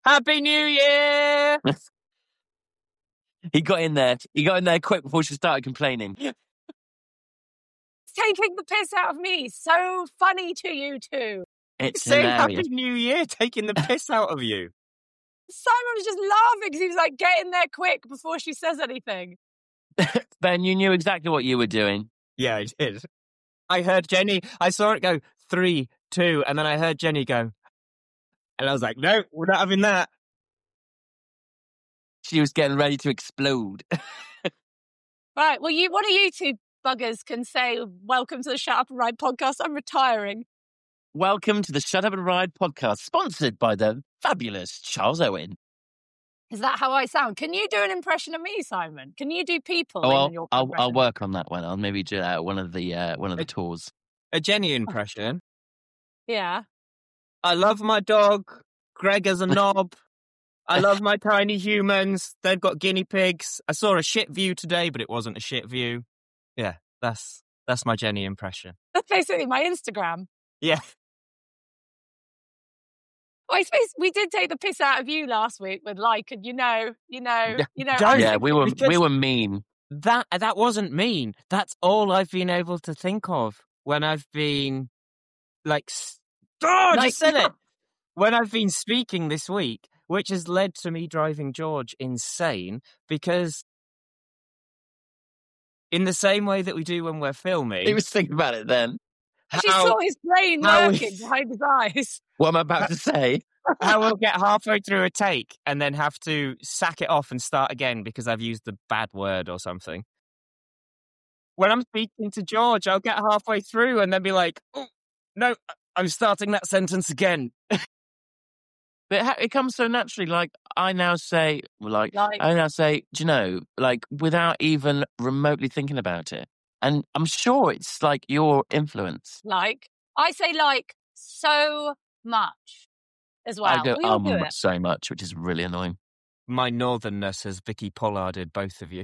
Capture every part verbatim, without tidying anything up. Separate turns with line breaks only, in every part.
Happy New Year!
He got in there. He got in there quick before she started complaining.
Taking the piss out of me. So funny to you two.
It's
Saying
hilarious.
Happy New Year, taking the piss out of you.
Simon was just laughing because he was like, get in there quick before she says anything.
Ben, you knew exactly what you were doing.
Yeah, I did. I heard Jenny, I saw it go three, two, and then I heard Jenny go, and I was like, no, we're not having that.
She was getting ready to explode.
Right, well, you, one of you two buggers can say, welcome to the Shut Up and Ride podcast. I'm retiring.
Welcome to the Shut Up and Ride podcast, sponsored by the fabulous Charles Owen.
Is that how I sound? Can you do an impression of me, Simon? Can you do people
Oh,
in your
I'll, I'll,
impression?
I'll work on that one. I'll maybe do uh, one of the uh, one of the tours.
A Jenny impression.
Yeah.
I love my dog. Greg as a knob. I love my tiny humans. They've got guinea pigs. I saw a shit view today, but it wasn't a shit view. Yeah, that's that's my Jenny impression.
That's basically my Instagram.
Yeah.
Well, I suppose we did take the piss out of you last week with like, and you know, you know, you know.
Don't-
Yeah, we were
because-
we were mean.
That that wasn't mean. That's all I've been able to think of when I've been like, s- oh, I
Like-
just said it. When I've been speaking this week, which has led to me driving George insane because in the same way that we do when we're filming,
He was thinking about it then.
She
how,
saw his brain
how-
working behind his eyes.
What I'm about to say.
how we'll get halfway through a take and then have to sack it off and start again because I've used the bad word or something. When I'm speaking to George, I'll get halfway through and then be like, oh, no, I'm starting that sentence again.
But it, ha- it comes so naturally. Like I now say, like,
Like-
I now say, do you know, like without even remotely thinking about it. And I'm sure it's like your influence.
Like, I say like so much as well.
I go
we all
um
do it.
so much, which is really annoying.
My northernness has Vicky Pollarded both of you.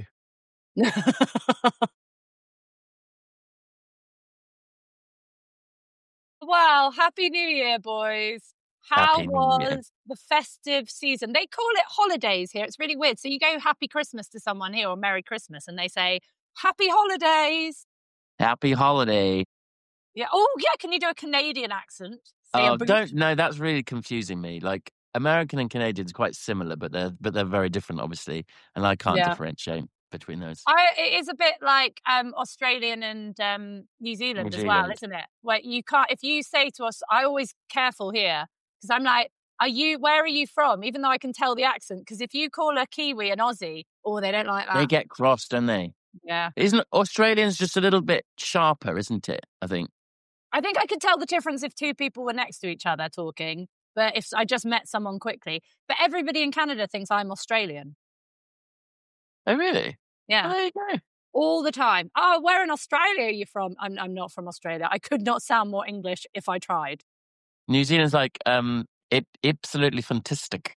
Well, Happy New Year, boys. How
Happy New Year.
was the festive season? They call it holidays here. It's really weird. So you go Happy Christmas to someone here or Merry Christmas and they say Happy Holidays.
Happy holiday.
Yeah. Oh, yeah. Can you do a Canadian accent? Say a
Oh,
boot.
don't no, that's really confusing me. Like American and Canadian is quite similar, but they're but they're very different, obviously, and I can't
Yeah.
differentiate between those.
I, it is a bit like um, Australian and um, New Zealand
New
as well,
Zealand.
isn't it? Where you can't, if you say to us, I always careful here because I'm like, are you? Where are you from? Even though I can tell the accent, because if you call a Kiwi an Aussie, oh, they don't like that.
They get cross, don't they?
Yeah,
Isn't Australians just a little bit sharper, isn't it? I think.
I think I could tell the difference if two people were next to each other talking, but if I just met someone quickly. But everybody in Canada thinks I'm Australian.
Oh, really?
Yeah.
Oh, there you go.
All the time. Oh, where in Australia are you from? I'm I'm not from Australia. I could not sound more English if I tried.
New Zealand's like um, ip- absolutely fantastic.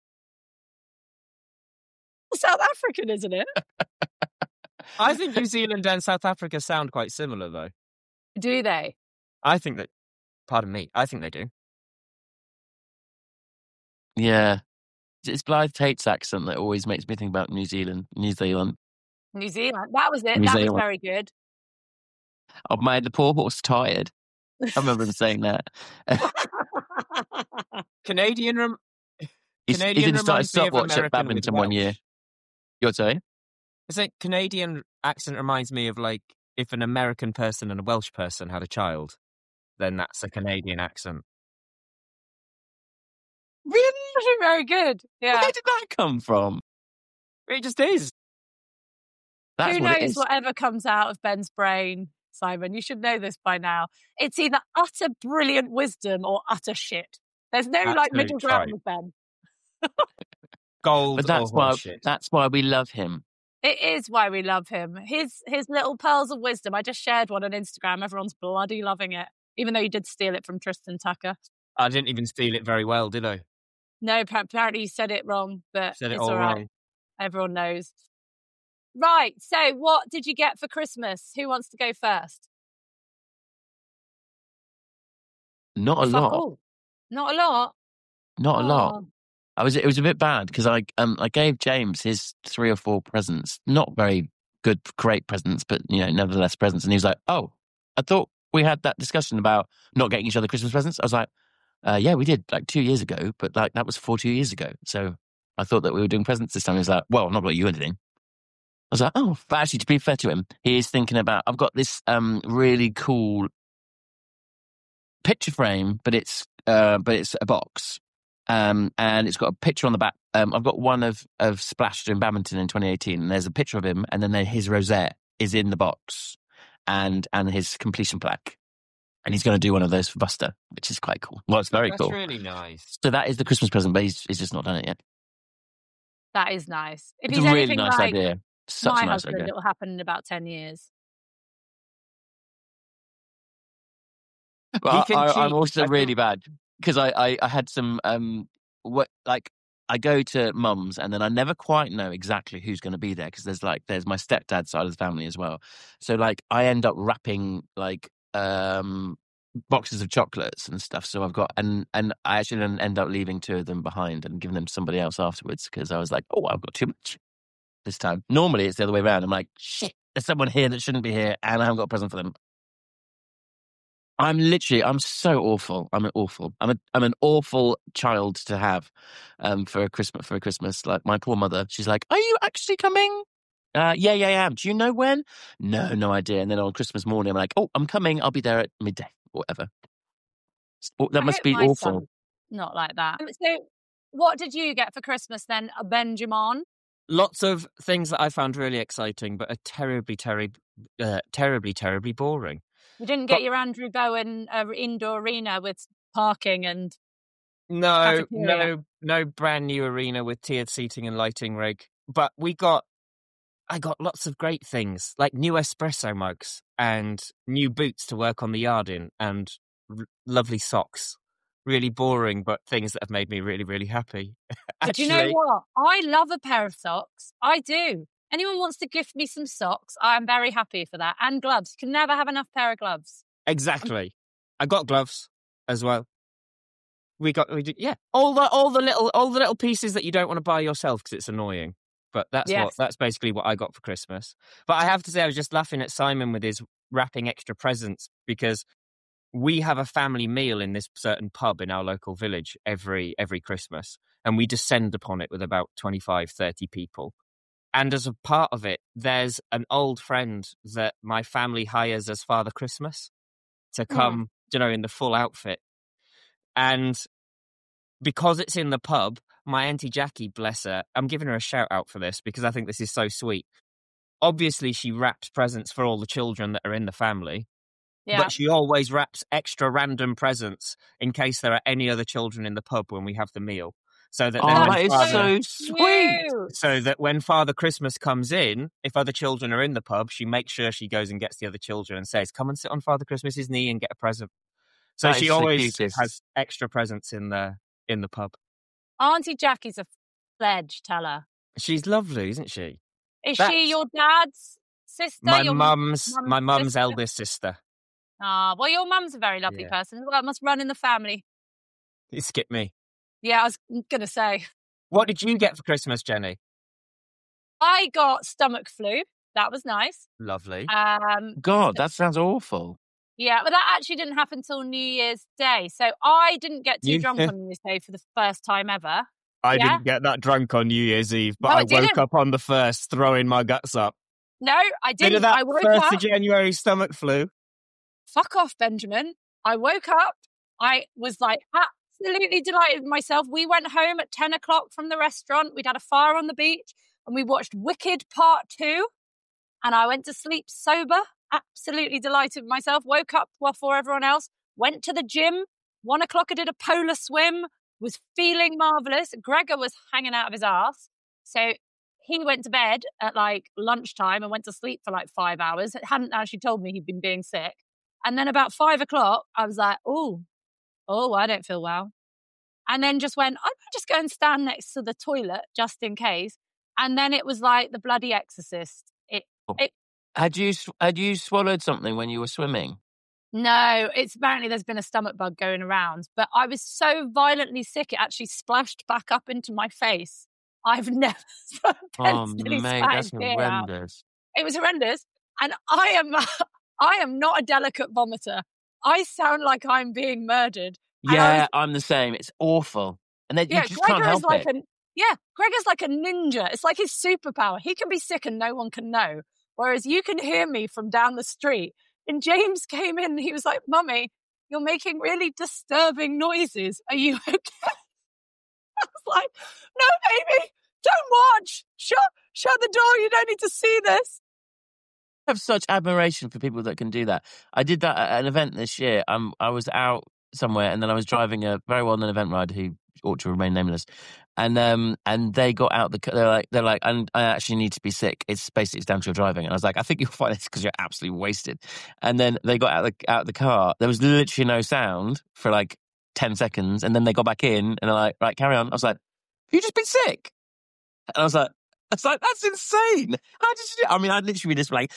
South African, isn't it?
I think New Zealand and South Africa sound quite similar, though.
Do they?
I think that, pardon me, I think they do.
Yeah, it's Blythe Tate's accent that always makes me think about New Zealand. New Zealand.
New Zealand. That was it.
New
that
Zealand.
was very good.
I've made the poor horse tired. I remember him saying that.
Canadian, rem-
He, he
Canadian
did start a
reminds me of
stopwatch at
American with
badminton one year.
Welsh.
You're saying?
I think Canadian accent reminds me of like if an American person and a Welsh person had a child, then that's a Canadian accent.
Really?
very good. Yeah.
Where did that come from?
It just is.
That's
Who
what it
knows
is.
whatever comes out of Ben's brain, Simon? You should know this by now. It's either utter brilliant wisdom or utter shit. There's no like
Absolute
middle ground
tripe.
with Ben.
Gold
But that's
or
why
horseshit.
that's why we love him.
It is why we love him. His his little pearls of wisdom. I just shared one on Instagram. Everyone's bloody loving it, even though you did steal it from Tristan Tucker.
I didn't even steal it very well, did I?
No, pa- apparently you said it wrong, but
Said it
it's
all
all right.
wrong.
Everyone knows. Right. So, what did you get for Christmas? Who wants to go first?
Not a
Fuck
lot.
all. Not a lot.
Not a lot.
Oh.
I was. It was a bit bad because I um I gave James his three or four presents, not very good, great presents, but you know, nevertheless presents, and he was like, "Oh, I thought we had that discussion about not getting each other Christmas presents." I was like, uh, "Yeah, we did like two years ago, but like that was four two years ago." So I thought that we were doing presents this time. He was like, "Well, not about you anything." I was like, "Oh," but actually, to be fair to him, he is thinking about. I've got this um really cool picture frame, but it's uh but it's a box. Um, and it's got a picture on the back. Um, I've got one of, of Splash doing badminton in twenty eighteen, and there's a picture of him, and then his rosette is in the box, and and his completion plaque. And he's going to do one of those for Buster, which is quite cool. Well, it's very
That's
cool.
That's really nice.
So that is the Christmas present, but he's, he's just not done it yet.
That is nice. If
It's
he's
a really
anything
nice
like
idea. Such
my
a nice
husband,
idea.
it will happen in about ten years.
Well,
can
I,
cheat.
I'm also
I
really
think-
bad because I, I, I had some um what like I go to mum's and then I never quite know exactly who's going to be there because there's like there's my stepdad's side of the family as well. So like I end up wrapping like um boxes of chocolates and stuff. So I've got and and I actually then end up leaving two of them behind and giving them to somebody else afterwards because I was like, oh, I've got too much this time. Normally it's the other way around. I'm like, shit, there's someone here that shouldn't be here and I haven't got a present for them. I'm literally, I'm so awful. I'm an awful. I'm a, I'm an awful child to have, um, for a Christmas, for a Christmas. Like my poor mother, she's like, "Are you actually coming?" Uh, yeah, yeah, I am. Do you know when? No, no idea. And then on Christmas morning, I'm like, "Oh, I'm coming. I'll be there at midday, or whatever." Oh, that
I
must
hope
be
my
awful.
son's not like that. Um, So, what did you get for Christmas then, uh, Benjamin?
Lots of things that I found really exciting, but are terribly, terribly, uh, terribly, terribly boring.
You didn't get
But-
your Andrew Bowen uh, indoor arena with parking and
No,
Cafeteria.
no, no brand new arena with tiered seating and lighting rig. But we got, I got lots of great things like new espresso mugs and new boots to work on the yard in, and r- lovely socks. Really boring, but things that have made me really, really happy.
But you know what? I love a pair of socks. I do. Anyone wants to gift me some socks, I am very happy for that. And gloves. You can never have enough pair of gloves.
Exactly. I got gloves as well. We got, we did, yeah, all the all the little all the little pieces that you don't want to buy yourself because it's annoying. But that's
Yes.
what that's basically what I got for Christmas. But I have to say, I was just laughing at Simon with his wrapping extra presents because we have a family meal in this certain pub in our local village every every Christmas, and we descend upon it with about twenty-five, thirty people. And as a part of it, there's an old friend that my family hires as Father Christmas to come, you know, in the full outfit. And because it's in the pub, my Auntie Jackie, bless her, I'm giving her a shout out for this because I think this is so sweet. Obviously, she wraps presents for all the children that are in the family,
Yeah.
but she always wraps extra random presents in case there are any other children in the pub when we have the meal. So that
Oh,
then when
that is
Father,
so sweet.
Cute.
so that when Father Christmas comes in, if other children are in the pub, she makes sure she goes and gets the other children and says, "Come and sit on Father Christmas's knee and get a present." So
That
she
is the
always
cutest.
has extra presents in the in the pub.
Auntie Jackie's a pledge, tell her.
She's lovely, isn't she?
Is
That's-
she your dad's sister?
My
your
mum's
mum's
my mum's
sister?
eldest sister.
Ah, well, your mum's a very lovely
Yeah.
person. Well, it must run in the family.
It skipped me.
Yeah, I was going to say.
What did you get for Christmas, Jenny?
I got stomach flu. That was nice.
Lovely.
Um,
God, that sounds awful.
yeah, but that actually didn't happen till New Year's Day. So I didn't get too
You-
drunk on New Year's Day for the first time ever.
I
yeah.
didn't get that drunk on New Year's Eve, but
No, I
I woke
didn't.
up on the first, throwing my guts up.
No, I
Bit
didn't.
of that
I woke
first
up.
of January stomach flu.
Fuck off, Benjamin. I woke up. I was like absolutely delighted with myself. We went home at ten o'clock from the restaurant. We'd had a fire on the beach and we watched Wicked Part two. And I went to sleep sober, absolutely delighted with myself. Woke up before everyone else, went to the gym. One o'clock, I did a polar swim, was feeling marvellous. Gregor was hanging out of his ass. So he went to bed at like lunchtime and went to sleep for like five hours. It hadn't actually told me he'd been being sick. And then about five o'clock, I was like, oh, oh, I don't feel well. And then just went, I might just go and stand next to the toilet just in case. And then it was like the bloody Exorcist. It, it
Had you sw- had you swallowed something when you were swimming?
No, it's apparently there's been a stomach bug going around, but I was so violently sick it actually splashed back up into my face. I've never
Oh,
spontaneously
mate,
spat
that's
tear out.
horrendous.
It was horrendous, and I am I am not a delicate vomiter. I sound like I'm being murdered. And I
Yeah,
was,
I'm the same. It's awful. And then you
yeah,
just can't
Gregor is
help
like
it.
a yeah, Gregor's like a ninja. It's like his superpower. He can be sick and no one can know, whereas you can hear me from down the street. And James came in and he was like, "Mummy, you're making really disturbing noises. Are you okay?" I was like, "No, baby, don't watch. Shut, shut the door. You don't need to see this."
I have such admiration for people that can do that. I did that at an event this year. Um, I was out somewhere and then I was driving a very well-known event rider who ought to remain nameless. And um, and they got out the. They're like, they're like, and I actually need to be sick. It's basically it's down to your driving. And I was like, I think you'll find it's because you're absolutely wasted. And then they got out the out the car. There was literally no sound for like ten seconds, and then they got back in, and they're like, right, carry on. I was like, have you just been sick? And I was like, I was like, that's insane. How did you do? I mean, I'd literally be just like,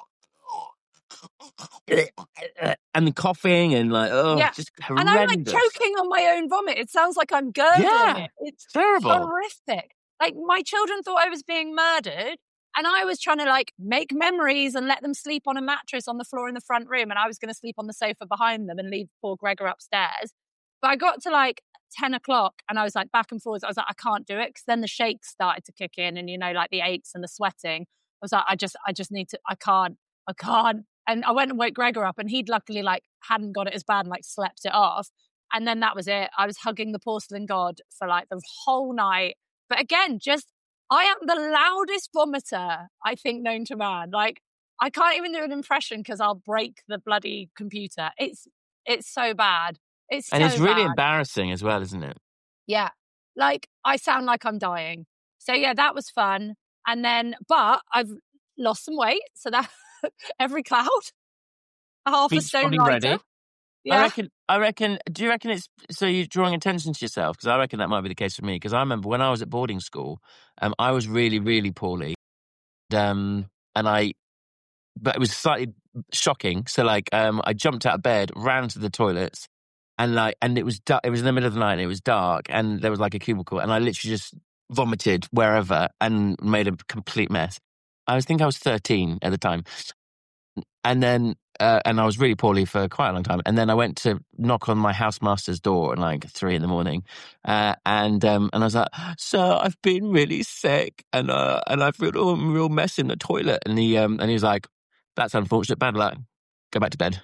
and coughing and like, oh,
Yeah.
just
And I'm like
horrendous.
choking on my own vomit. It sounds like I'm gurgling
Yeah,
it. It's
terrible.
horrific. Like my children thought I was being murdered, and I was trying to like make memories and let them sleep on a mattress on the floor in the front room, and I was going to sleep on the sofa behind them and leave poor Gregor upstairs. But I got to like ten o'clock and I was like back and forwards. I was like, I can't do it, because then the shakes started to kick in, and you know, like the aches and the sweating. I was like, I just, I just need to, I can't, I can't. And I went and woke Gregor up, and he'd luckily like hadn't got it as bad and like slept it off. And then that was it. I was hugging the porcelain god for like the whole night. But again, just, I am the loudest vomiter, I think, known to man. Like, I can't even do an impression because I'll break the bloody computer. It's, it's so bad. It's
And
so
it's really
bad.
embarrassing as well, isn't it?
Yeah. Like, I sound like I'm dying. So yeah, that was fun. And then, but I've lost some weight. So that, every cloud, a half a
Beach
stone
body
lighter.
ready.
I
Yeah.
reckon. I reckon. Do you reckon it's so you're drawing attention to yourself? Because I reckon that might be the case for me. Because I remember when I was at boarding school, um, I was really, really poorly, um, and I, but it was slightly shocking. So like, um, I jumped out of bed, ran to the toilets, and like, and it was dark. It was in the middle of the night, and it was dark, and there was like a cubicle, and I literally just vomited wherever and made a complete mess. I was think I was thirteen at the time. And then, uh, and I was really poorly for quite a long time. And then I went to knock on my housemaster's door at like three in the morning, uh, and um, and I was like, "Sir, I've been really sick, and uh, and I feel oh, a real mess in the toilet." And he um, and he was like, "That's unfortunate. Bad luck. Go back to bed."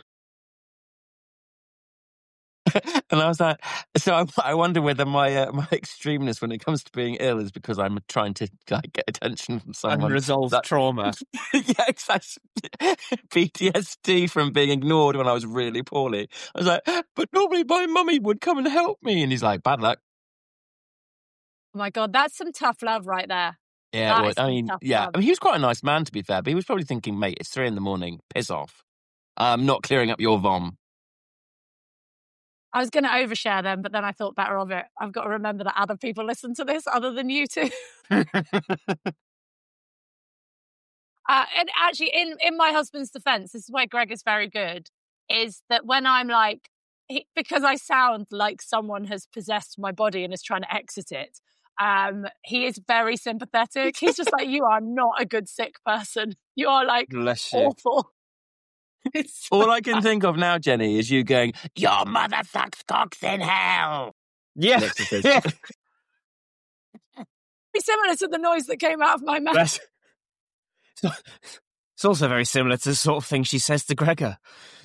And I was like, so I, I wonder whether my uh, my extremeness when it comes to being ill is because I'm trying to like get attention from someone.
Unresolved
that-
trauma.
Yeah, exactly. P T S D from being ignored when I was really poorly. I was like, but normally my mummy would come and help me. And he's like, bad luck.
Oh my God, that's some tough love right there.
Yeah,
That
well,
is
I
some
mean,
tough
yeah.
love.
I mean, he was quite a nice man, to be fair, but he was probably thinking, mate, it's three in the morning. Piss off. I'm not clearing up your vom.
I was going to overshare them, but then I thought better of it. I've got to remember that other people listen to this other than you two. Uh, and actually, in, in my husband's defense, this is where Greg is very good, is that when I'm like, he, because I sound like someone has possessed my body and is trying to exit it, um, he is very sympathetic. He's just like, you are not a good sick person. You are like
Bless you.
awful. It's so
All I can
bad.
think of now, Jenny, is you going, your mother sucks cocks in hell.
Yeah.
Next to
Yeah.
It's similar to the noise that came out of my mouth.
That's- So- It's also very similar to the sort of thing she says to Gregor.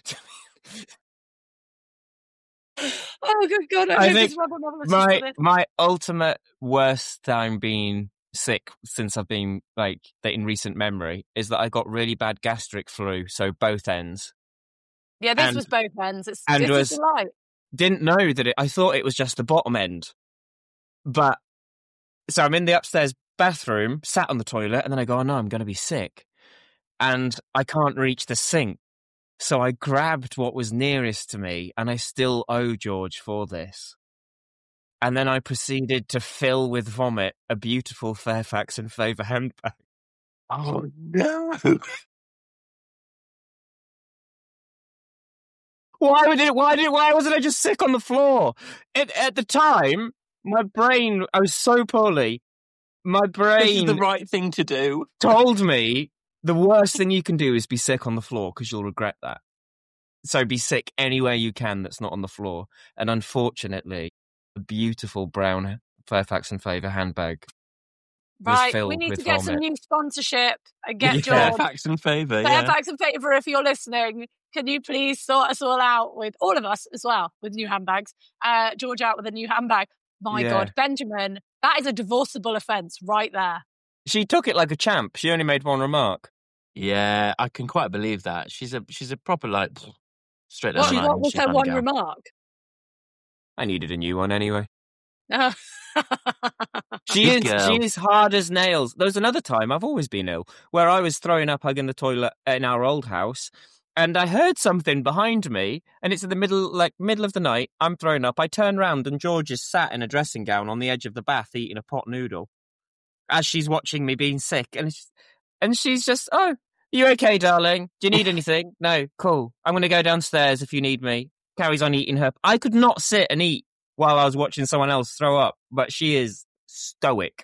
Oh, good God. I,
I
hope
think
this rebel never listens
my
to this.
my ultimate worst time being sick since I've been like that in recent memory is that I got really bad gastric flu, so both ends.
Yeah, this
and-
was both ends. It's,
and
it's
was-
a delight.
Didn't know that it. I thought it was just the bottom end, but so I'm in the upstairs bathroom, sat on the toilet, and then I go, "Oh no, I'm going to be sick," and I can't reach the sink. So I grabbed what was nearest to me, and I still owe George for this. And then I proceeded to fill with vomit a beautiful Fairfax and Favour handbag.
Oh, no.
Why would it? Why did? Why wasn't I just sick on the floor? It, at the time, my brain. I was so poorly. My brain.
This is the right thing to do.
Told me the worst thing you can do is be sick on the floor because you'll regret that. So be sick anywhere you can that's not on the floor. And unfortunately, a beautiful brown Fairfax and Favour handbag was
Right,
filled
we need
with
to get
vomit.
some new sponsorship and get
Yeah.
George.
Fairfax and Favour, yeah.
Fairfax and Favour, if you're listening, can you please sort us all out with, all of us as well, with new handbags? Uh, George out with a new handbag. My
Yeah.
God, Benjamin, that is a divorceable offence right there.
She took it like a champ. She only made one remark.
Yeah, I can quite believe that. She's a she's a proper, like, straight down
What,
the line.
what was
She's
her
kind of
one
gal.
remark?
I needed a new one anyway.
Oh.
She
Good
is
girl.
she is hard as nails. There was another time, I've always been ill, where I was throwing up hugging the toilet in our old house, and I heard something behind me, and it's in the middle, like middle of the night. I'm throwing up. I turn round, and George is sat in a dressing gown on the edge of the bath eating a pot noodle, as she's watching me being sick, and it's, and she's just, oh, you okay, darling? Do you need anything? No, cool. I'm going to go downstairs if you need me. Carries on eating her. I could not sit and eat while I was watching someone else throw up, but she is stoic.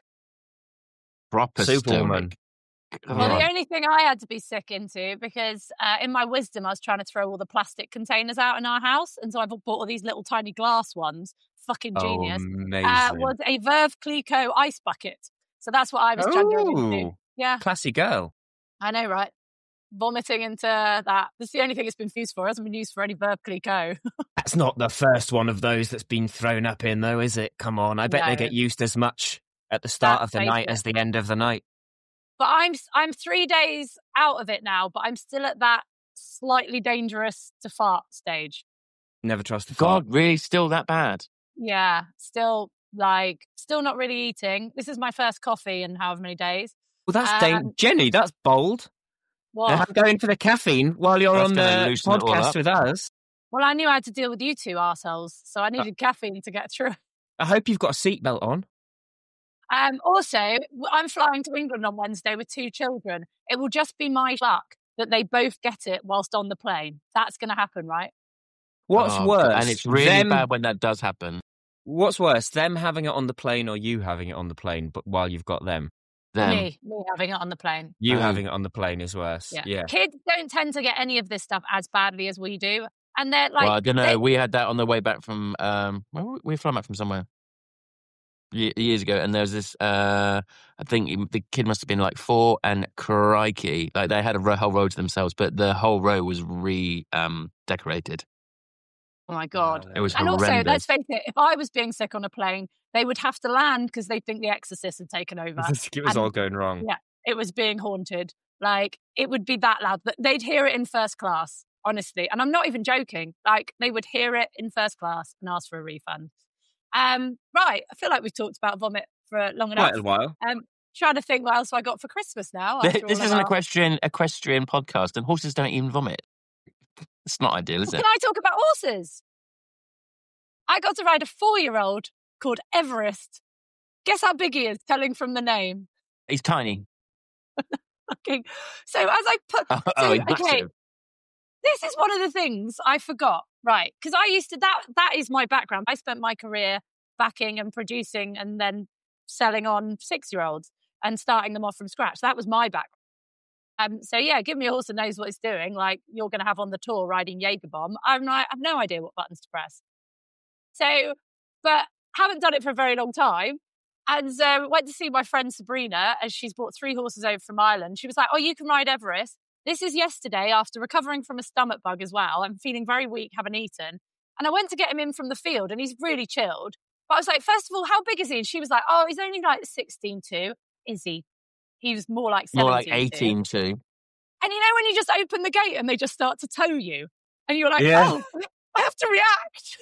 Proper
Superwoman.
stoic.
Well,
God.
the only thing I had to be sick into, because uh, in my wisdom, I was trying to throw all the plastic containers out in our house. And so I've bought all these little tiny glass ones. Fucking genius.
Oh, amazing.
uh, was a Verve Clicquot ice bucket. So that's what I was chugging into.
Oh,
Yeah,
classy girl.
I know, right? Vomiting into that. That's the only thing it's been used for. It hasn't been used for any Verve Clicquot.
That's not the first one of those that's been thrown up in, though, is it? Come on. I bet
No.
they get used as much at the start
Let's
of the
face
night
it.
as the end of the night.
But I'm I'm three days out of it now, but I'm still at that slightly dangerous to fart stage.
Never trust a fart.
God, really? Still that bad?
Yeah, still like still not really eating. This is my first coffee in however many days.
Well, that's
Um,
dang- Jenny, that's bold.
What?
I'm going for the caffeine while you're
That's
on
gonna
the
loosen it all
podcast
up.
with us.
Well, I knew I had to deal with you two arseholes, so I needed caffeine to get through.
I hope you've got a seatbelt on.
Um, also, w- I'm flying to England on Wednesday with two children. It will just be my luck that they both get it whilst on the plane. That's going to happen, right?
What's
Oh,
worse?
God. And it's really
them,
bad when that does happen.
What's worse, them having it on the plane or you having it on the plane, but while you've got them?
Them.
Me, me having it on the plane.
You
Oh.
having it on the plane is worse.
Yeah.
Yeah.
Kids don't tend to get any of this stuff as badly as we do. And they're like,
well, I don't know.
they-
We had that on the way back from, um, where were we? we were flying back from somewhere ye- years ago. And there was this, uh, I think he- the kid must have been like four, and crikey, like they had a ro- whole row to themselves, but the whole row was re um, decorated.
oh my God.
It was
And also,
horrendous.
let's face it, if I was being sick on a plane, they would have to land because they think the Exorcist had taken over.
it was
And-
all going wrong.
Yeah. It was being haunted. Like, it would be that loud. But they'd hear it in first class, honestly. And I'm not even joking. Like, they would hear it in first class and ask for a refund. Um, right. I feel like we've talked about vomit for long enough.
Quite a while.
Um, trying to think what else I got for Christmas now. after
This
all
is
of
an
our-
equestrian equestrian podcast, and horses don't even vomit. It's not ideal, is
Well,
it?
can I talk about horses? I got to ride a four-year-old called Everest. Guess how big he is, telling from the name.
He's tiny.
Okay. So as I put...
Oh,
so,
he's
okay,
massive.
this is one of the things I forgot, right? Because I used to, that that is my background. I spent my career backing and producing and then selling on six-year-olds and starting them off from scratch. That was my background. Um, so yeah, give me a horse that knows what it's doing, like you're going to have on the tour riding Jaeger Bomb. I'm like, I have no idea what buttons to press. So, but haven't done it for a very long time. And um, went to see my friend Sabrina, as she's brought three horses over from Ireland. She was like, oh, you can ride Everest. This is yesterday after recovering from a stomach bug as well. I'm feeling very weak, haven't eaten. And I went to get him in from the field and he's really chilled. But I was like, first of all, how big is he? And she was like, oh, he's only like sixteen two. Is he? He was more like seventeen
More like
two.
eighteen too.
And you know when you just open the gate and they just start to tow you? And you're like,
Yeah.
oh, I have to react.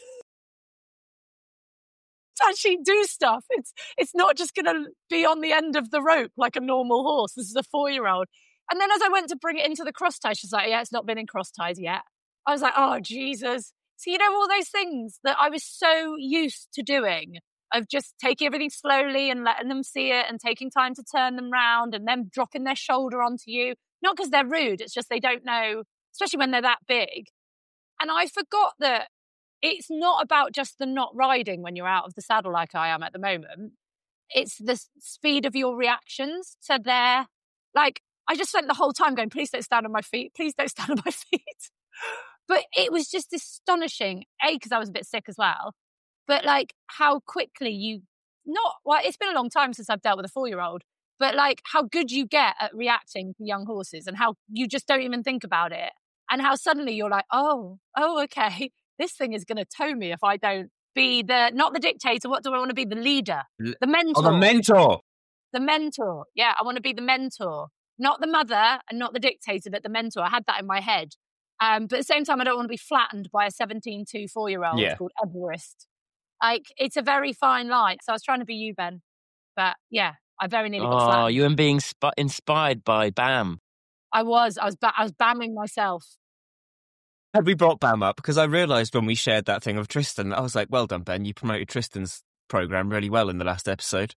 To actually do stuff. It's it's not just going to be on the end of the rope like a normal horse. This is a four-year-old. And then as I went to bring it into the cross tie, she's like, yeah, it's not been in cross ties yet. I was like, oh, Jesus. So, you know, all those things that I was so used to doing, of just taking everything slowly and letting them see it and taking time to turn them round and them dropping their shoulder onto you. Not because they're rude, it's just they don't know, especially when they're that big. And I forgot that it's not about just the not riding when you're out of the saddle like I am at the moment. It's the speed of your reactions to their, like, I just spent the whole time going, please don't stand on my feet. Please don't stand on my feet. But it was just astonishing, A, because I was a bit sick as well, but like how quickly you, not, well, it's been a long time since I've dealt with a four-year-old, but like how good you get at reacting to young horses and how you just don't even think about it. And how suddenly you're like, oh, oh, okay, this thing is going to tow me if I don't be the, not the dictator. What do I want to be? The leader, the mentor.
Oh, the mentor.
The mentor. Yeah, I want to be the mentor. Not the mother and not the dictator, but the mentor. I had that in my head. Um, but at the same time, I don't want to be flattened by a seventeen to four-year-old
yeah.
called Everest. Like, it's a very fine line. So I was trying to be you, Ben. But yeah, I very nearly got
Oh,
flattened.
you and being sp- inspired by Bam.
I was. I was, ba- I was bamming myself.
Had we brought Bam up? Because I realised when we shared that thing of Tristan, I was like, well done, Ben. You promoted Tristan's programme really well in the last episode.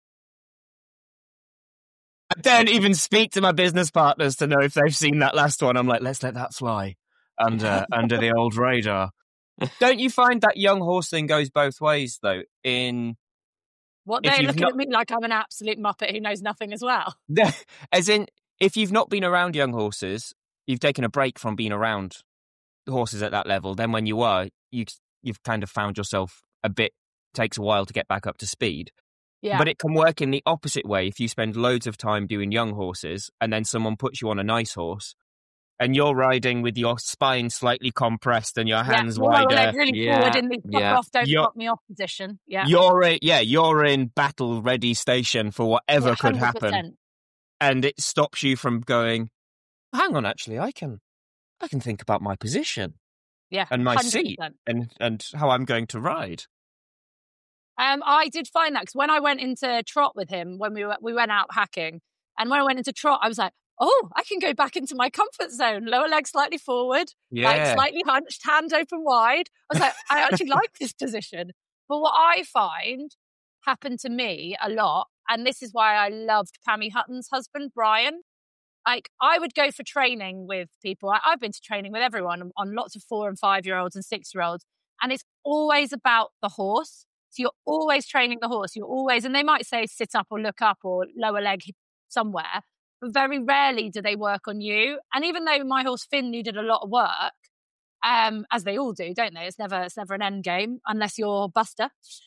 I don't even speak to my business partners to know if they've seen that last one. I'm like, let's let that fly under under the old radar. Don't you find that young horse thing goes both ways, though? In
What,
if
they're
you've
looking
not-
at me like I'm an absolute muppet who knows nothing as well.
As in, if you've not been around young horses, you've taken a break from being around horses at that level, then when you are, you, you've kind of found yourself a bit, takes a while to get back up to speed.
Yeah.
But it can work in the opposite way if you spend loads of time doing young horses and then someone puts you on a nice horse and you're riding with your spine slightly compressed and your hands
yeah, well,
wider.
like really
Yeah,
forward in the fuck
yeah.
off, don't
You're-
fuck me off position. Yeah.
You're in, yeah, you're in battle ready station for whatever
Yeah,
could
one hundred percent.
happen. And it stops you from going, hang on, actually, I can, I can think about my position
Yeah.
and my
one hundred
seat
percent.
and, and how I'm going to ride.
Um, I did find that because when I went into trot with him, when we were, we went out hacking, and when I went into trot, I was like, oh, I can go back into my comfort zone. Lower leg slightly forward, like
Yeah.
slightly hunched, hand open wide. I was like, I actually like this position. But what I find happened to me a lot, and this is why I loved Pammy Hutton's husband, Brian. Like, I would go for training with people. I, I've been to training with everyone on lots of four and five year olds and six year olds. And it's always about the horse. So you're always training the horse. You're always, and they might say sit up or look up or lower leg somewhere, but very rarely do they work on you. And even though my horse Finn needed a lot of work, um, as they all do, don't they? It's never, it's never an end game unless you're Buster.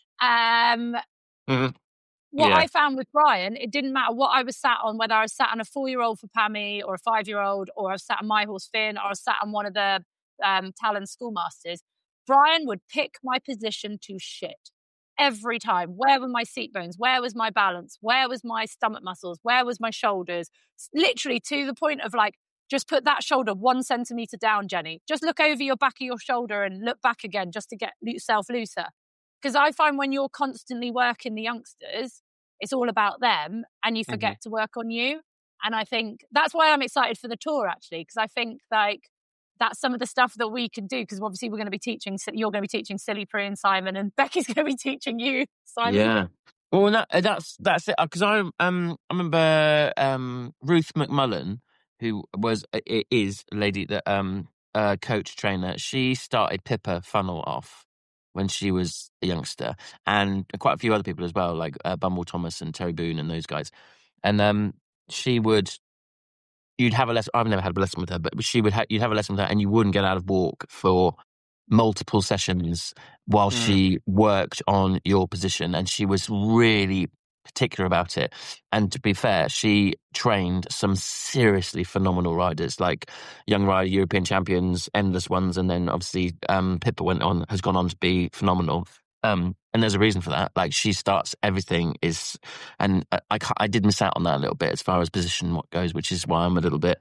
Um,
Mhm.
What
Yeah.
I found with Brian, it didn't matter what I was sat on, whether I was sat on a four-year-old for Pammy or a five-year-old, or I was sat on my horse Finn, or I was sat on one of the um, Talon schoolmasters. Brian would pick my position to shit every time. Where were my seat bones? Where was my balance? Where was my stomach muscles? Where was my shoulders? S- Literally to the point of like, just put that shoulder one centimeter down, Jenny. Just look over your back of your shoulder and look back again just to get yourself looser. Because I find when you're constantly working the youngsters, it's all about them and you forget to work on you. And I think that's why I'm excited for the tour, actually, because I think like that's some of the stuff that we can do. Because obviously we're going to be teaching, you're going to be teaching Silly Pree and Simon, and Becky's going to be teaching you, Simon.
Yeah. Well, that, that's that's it. Because I um I remember um Ruth McMullen, who was it is a lady that um uh coach trainer. She started Pippa Funnel off when she was a youngster, and quite a few other people as well, like uh, Bumble Thomas and Terry Boone and those guys. And um she would. You'd have a lesson. I've never had a lesson with her, but she would. Ha- you'd have a lesson with her, and you wouldn't get out of walk for multiple sessions while
Mm.
she worked on your position. And she was really particular about it. And to be fair, she trained some seriously phenomenal riders, like young rider European champions, endless ones, and then obviously um, Pippa went on, has gone on to be phenomenal. Um, and there's a reason for that. Like she starts everything is, and I, I, ca- I did miss out on that a little bit as far as position what goes, which is why I'm a little bit.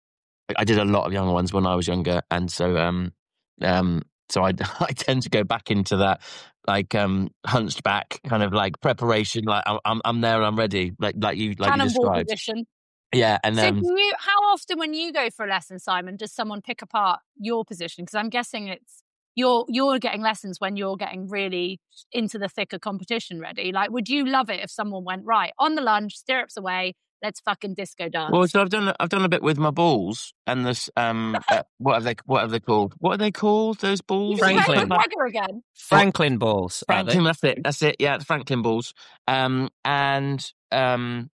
I did a lot of younger ones when I was younger, and so um, um, so I I tend to go back into that like um hunched back kind of like preparation. Like I'm I'm, I'm there, I'm ready. Like like you like you
Cannonball
described.
position.
Yeah, and
So
then
do you, how often when you go for a lesson, Simon, does someone pick apart your position? Because I'm guessing it's you're you're getting lessons when you're getting really into the thick of competition ready. Like, would you love it if someone went, right, on the lunge, stirrups away, let's fucking disco dance.
Well, so I've done I've done a bit with my balls and this um uh, what are they what are they called? What are they called? Those balls?
You just played
Franklin.
with McGregor again.
Franklin balls. are they?
Franklin, that's it. That's it. Yeah, it's Franklin balls. Um, and um,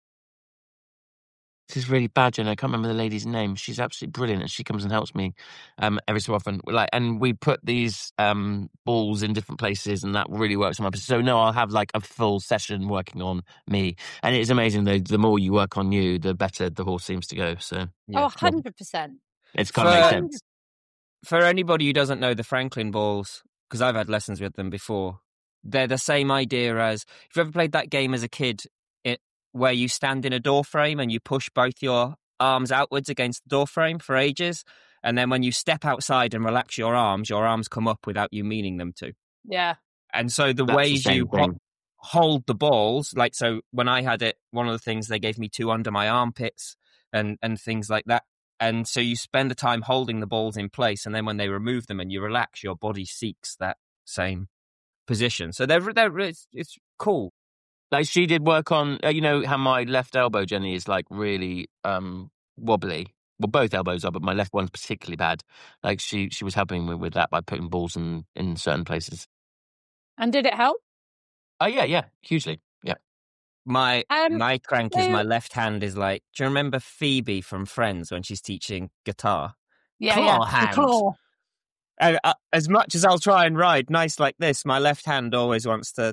this is really bad, Jen. I can't remember the lady's name. She's absolutely brilliant, and she comes and helps me um every so often. Like, and we put these um balls in different places, and that really works on my. So no, I'll have like a full session working on me, and it's amazing. The the more you work on you, the better the horse seems to go. So
Yeah.
Oh, one hundred percent.
it's kind of makes
For-
sense.
For anybody who doesn't know the Franklin balls, because I've had lessons with them before, they're the same idea as, if you ever played that game as a kid, it, where you stand in a door frame and you push both your arms outwards against the door frame for ages, and then when you step outside and relax your arms, your arms come up without you meaning them to.
Yeah.
And so the
That's the
ways
same
you ho-
thing.
hold the balls, like, so when I had it, one of the things they gave me two under my armpits and, and things like that. And so you spend the time holding the balls in place, and then when they remove them and you relax, your body seeks that same position. So they're, they're it's, it's cool.
Like she did work on, uh, you know, how my left elbow, Jenny, is like really um, wobbly. Well, both elbows are, but my left one's particularly bad. Like she, she was helping me with that by putting balls in, in certain places.
And did it help?
Oh yeah, yeah, hugely, yeah.
My
Um,
my crank is
so-
my left hand is like, do you remember Phoebe from Friends when she's teaching guitar?
Yeah,
Claw
yeah.
hand.
The claw.
And uh, as much as I'll try and ride nice like this, my left hand always wants to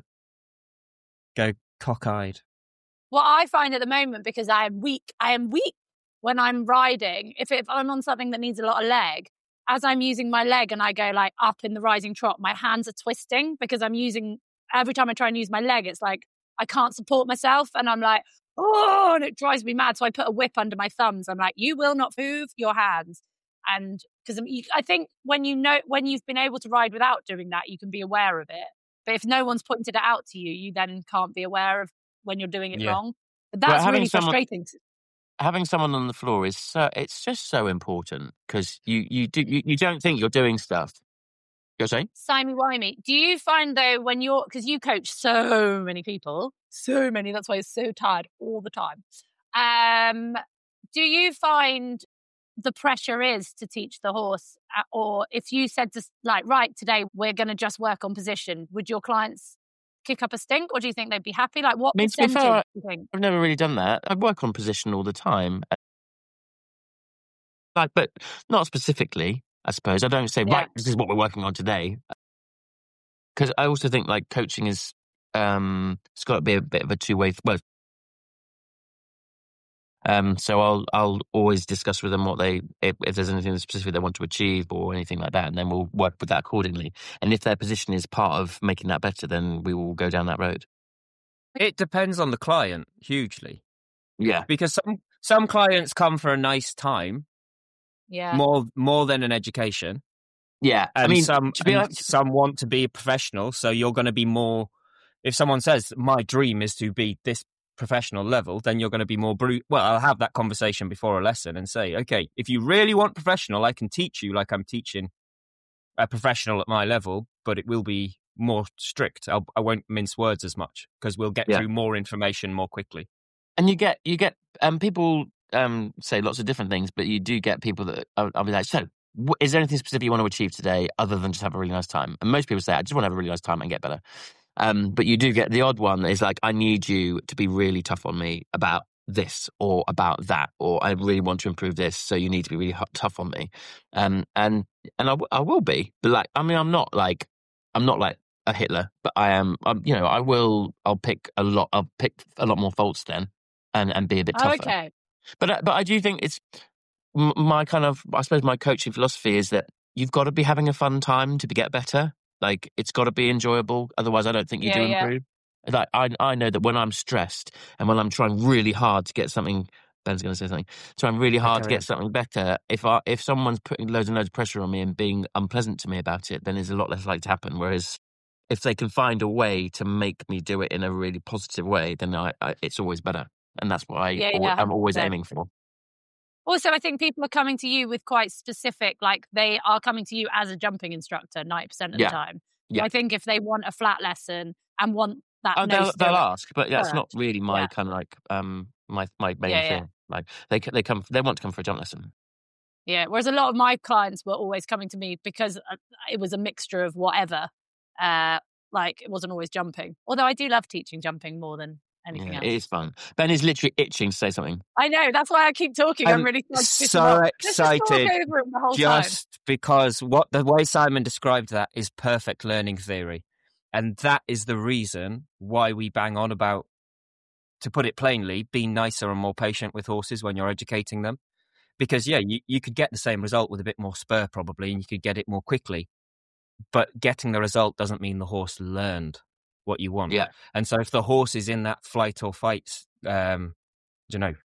go cockeyed.
What I find at the moment, because I am weak, I am weak when I'm riding. If, if I'm on something that needs a lot of leg, as I'm using my leg and I go like up in the rising trot, my hands are twisting because I'm using, every time I try and use my leg, it's like I can't support myself. And I'm like, oh, and it drives me mad. So I put a whip under my thumbs. I'm like, you will not move your hands. And because I think when you know, when you've been able to ride without doing that, you can be aware of it. But if no one's pointed it out to you, you then can't be aware of when you're doing it
Yeah.
wrong. But that's
having
really
someone-
frustrating.
Having someone on the floor is so, it's just so important because you, you do you, you don't think you're doing stuff. You're saying?
Simey-wimey. Do you find though when you're, because you coach so many people, so many, that's why it's so tired all the time. Um, do you find the pressure is to teach the horse, uh, or if you said to like, right, today we're going to just work on position, would your clients kick up a stink, or do you think they'd be happy? Like what
I mean, to be
percentage
fair,
do you think?
I've never really done that. I work on position all the time. Like, but not specifically, I suppose. I don't say,
Yeah.
right, this is what we're working on today. Because I also think like coaching is, um, it's got to be a bit of a two-way, well, um, so I'll I'll always discuss with them what they, if, if there's anything specific they want to achieve or anything like that, and then we'll work with that accordingly. And if their position is part of making that better, then we will go down that road.
It depends on the client hugely,
Yeah.
because some some clients come for a nice time
Yeah.
more more than an education,
Yeah.
and
I mean,
some
to be
and
honest,
some want to be a professional. So you're going to be more. If someone says my dream is to be this professional level, then you're going to be more brute. Well, I'll have that conversation before a lesson and say, okay, if you really want professional, I can teach you like I'm teaching a professional at my level, but it will be more strict. I'll, I won't mince words as much because we'll get
Yeah.
through more information more quickly.
and you get you get um people um say lots of different things, but you do get people that I'll, I'll be like, so wh- is there anything specific you want to achieve today other than just have a really nice time? And most people say, I just want to have a really nice time and get better. Um, but you do get the odd one that is like, I need you to be really tough on me about this or about that, or I really want to improve this, so you need to be really hu- tough on me. Um, and and I, w- I will be, but like, I mean, I'm not like I'm not like a Hitler, but I am. I'm, you know, I will. I'll pick a lot. I'll pick a lot more faults then, and and be a bit
Oh,
tougher.
okay.
But I- but I do think it's m- my kind of, I suppose my coaching philosophy is that you've got to be having a fun time to be, get better. Like it's got to be enjoyable. Otherwise, I don't think you
Yeah,
do
yeah.
improve. Like I I know that when I'm stressed and when I'm trying really hard to get something, Ben's going to say something. Trying really hard to
carry
get something better. If I if someone's putting loads and loads of pressure on me and being unpleasant to me about it, then there's a lot less likely to happen. Whereas if they can find a way to make me do it in a really positive way, then I, I it's always better. And that's what I
Yeah,
al-
yeah,
I'm always
one hundred percent.
aiming for.
Also, I think people are coming to you with quite specific, like they are coming to you as a jumping instructor ninety percent of
Yeah.
the time. So
Yeah.
I think if they want a flat lesson and want that
Oh,
no
they'll, they'll
stirrup,
ask, but that's not
Correct.
really my
Yeah.
kind of like um my my main
Yeah, yeah.
thing. Like they they come they want to come for a jump lesson.
Yeah, whereas a lot of my clients were always coming to me because it was a mixture of whatever. Uh, like it wasn't always jumping. Although I do love teaching jumping more than anything
Yeah,
else.
it is fun. Ben is literally itching to say something.
I know, that's why I keep talking. I'm,
I'm
really trying to piss him
so
off. Let's just talk
excited
over it the whole time.
just because what the way Simon described that is perfect learning theory. And that is the reason why we bang on about, to put it plainly, be nicer and more patient with horses when you're educating them. Because, yeah, you, you could get the same result with a bit more spur probably, and you could get it more quickly. But getting the result doesn't mean the horse learned what you want.
Yeah.
And so if the horse is in that flight or fight, um, you know,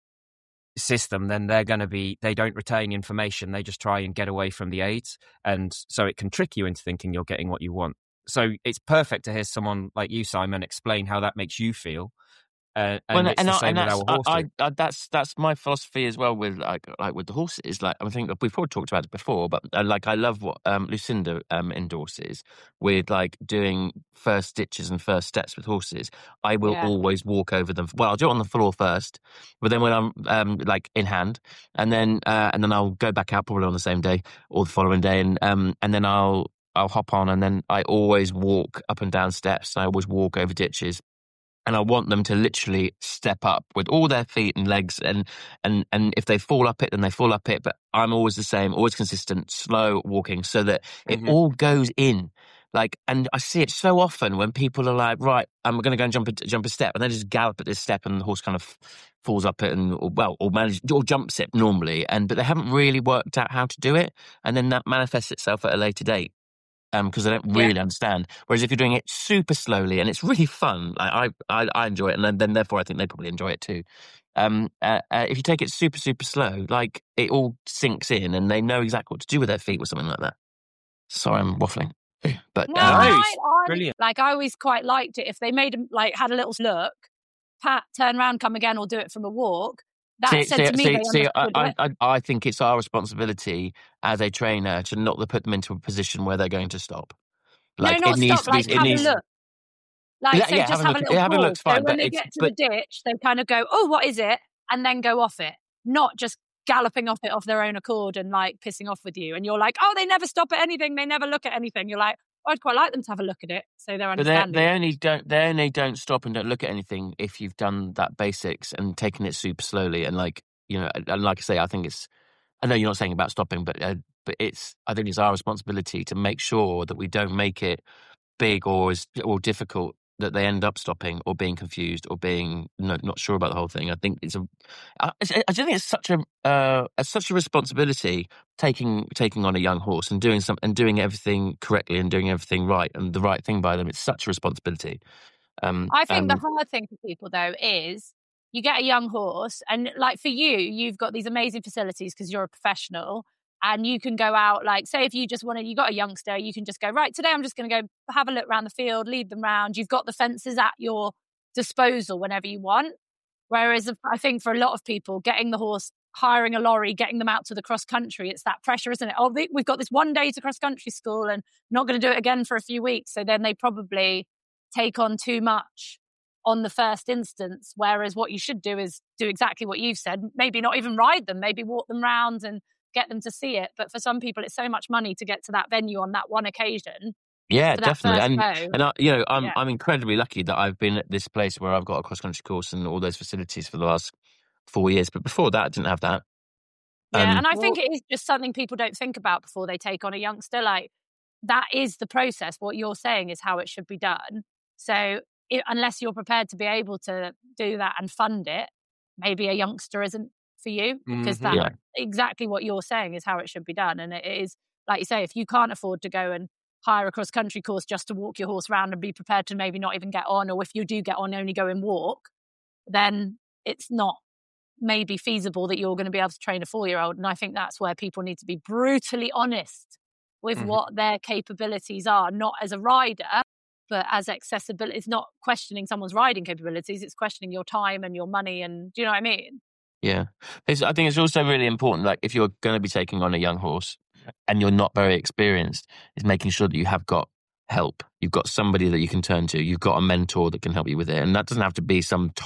system, then they're going to be, they don't retain information. They just try and get away from the aids. And so it can trick you into thinking you're getting what you want. So it's perfect to hear someone like you, Simon, explain how that makes you feel. Uh, and
Well,
it's
and,
the
I,
same
and
with
that's,
our horses.
I, I, that's that's my philosophy as well with like like with the horses. Like I think we've probably talked about it before, but uh, like I love what um, Lucinda um, endorses with like doing first stitches and first steps with horses. I will
Yeah.
always walk over them. Well, I'll do it on the floor first, but then when I'm um, like in hand, and then uh, and then I'll go back out probably on the same day or the following day, and um, and then I'll I'll hop on, and then I always walk up and down steps. I always walk over ditches. And I want them to literally step up with all their feet and legs. And, and, and if they fall up it, then they fall up it. But I'm always the same, always consistent, slow walking so that it
Mhm.
all goes in. Like, and I see it so often when people are like, right, I'm going to go and jump a, jump a step. And they just gallop at this step and the horse kind of falls up it and, or, well, or, manage, or jumps it normally. And, but they haven't really worked out how to do it. And then that manifests itself at a later date. Um, because I don't really
Yeah.
understand. Whereas if you're doing it super slowly and it's really fun, like I, I, I enjoy it, and then, then therefore I think they probably enjoy it too. Um, uh, uh, if you take it super, super slow, like it all sinks in, and they know exactly what to do with their feet or something like that. Sorry, I'm waffling, but
No,
um,
Nice.
I, I,
Brilliant.
like I always quite liked it if they made them like had a little look, pat, turn around, come again, or do it from a walk. That
see,
said
see,
to me,
see,
they
see I,
understood
I,
it.
I, I think it's our responsibility as a trainer to not put them into a position where they're going to stop. Like
no,
it
not
needs
stop.
to be.
Like
it
have
needs.
a look. Like
Yeah,
so,
yeah,
just
have a
have a
look.
little
Yeah, have a
pause.
look's fine,
So when
but
they
it's
get to
but
the ditch, they kind of go, "Oh, what is it?" and then go off it, not just galloping off it of their own accord and like pissing off with you. And you're like, "Oh, they never stop at anything. They never look at anything." You're like, oh, "I'd quite like them to have a look at it, so they're
But they
understanding."
they only don't they only don't stop and don't look at anything if you've done that basics and taken it super slowly and like you know and like I say I think it's I know you're not saying about stopping but uh, but it's I think it's our responsibility to make sure that we don't make it big or as or difficult that they end up stopping or being confused or being no, not sure about the whole thing. I think it's a I, I just think it's such a uh, it's such a responsibility taking taking on a young horse and doing some and doing everything correctly and doing everything right and the right thing by them. It's such a responsibility. Um,
I think
um,
the hard thing for people though is you get a young horse, and like for you, you've got these amazing facilities because you're a professional. And you can go out, like, say if you just wanted, you got a youngster, you can just go, right, today I'm just going to go have a look around the field, lead them round. You've got the fences at your disposal whenever you want. Whereas I think for a lot of people, getting the horse, hiring a lorry, getting them out to the cross country, it's that pressure, isn't it? Oh, we've got this one day to cross country school and not going to do it again for a few weeks. So then they probably take on too much on the first instance. Whereas what you should do is do exactly what you've said. Maybe not even ride them, maybe walk them round and get them to see it. But for some people, it's so much money to get to that venue on that one occasion.
yeah,
for that
definitely.
first
And
go.
and I, you know, I'm
Yeah.
I'm incredibly lucky that I've been at this place where I've got a cross country course and all those facilities for the last four years. But before that, I didn't have that.
Yeah,
Um,
and I think it is just something people don't think about before they take on a youngster. Like, that is the process. What you're saying is how it should be done. So it, unless you're prepared to be able to do that and fund it, maybe a youngster isn't for you, because
Mhm.
that
Yeah.
exactly what you're saying is how it should be done. And it is, like you say, if you can't afford to go and hire a cross country course just to walk your horse around and be prepared to maybe not even get on, or if you do get on, only go and walk, then it's not maybe feasible that you're going to be able to train a four-year-old. And I think that's where people need to be brutally honest with
Mhm.
what their capabilities are, not as a rider, but as accessibility. It's not questioning someone's riding capabilities, it's questioning your time and your money. And do you know what I mean?
Yeah. It's, I think it's also really important, like if you're going to be taking on a young horse and you're not very experienced, is making sure that you have got help. You've got somebody that you can turn to. You've got a mentor that can help you with it. And that doesn't have to be some top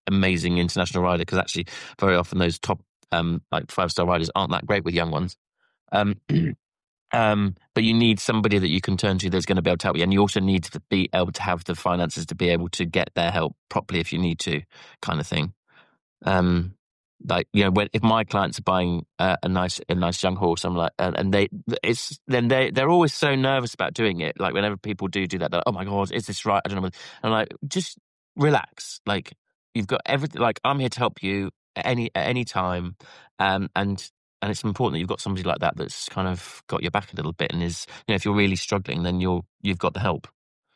amazing international rider, because actually very often those top um, like five star riders aren't that great with young ones. Um, um, but you need somebody that you can turn to that's going to be able to help you, and you also need to be able to have the finances to be able to get their help properly if you need to, kind of thing. Um, like, you know, when if my clients are buying uh, a nice a nice young horse, I'm like, and, and they it's then they they're always so nervous about doing it. Like whenever people do do that, they're like, oh my god, is this right? I don't know. And I'm like, just relax. Like you've got everything. Like I'm here to help you at any at any time, um, and and it's important that you've got somebody like that that's kind of got your back a little bit, and is, you know, if you're really struggling, then you're you've got the help.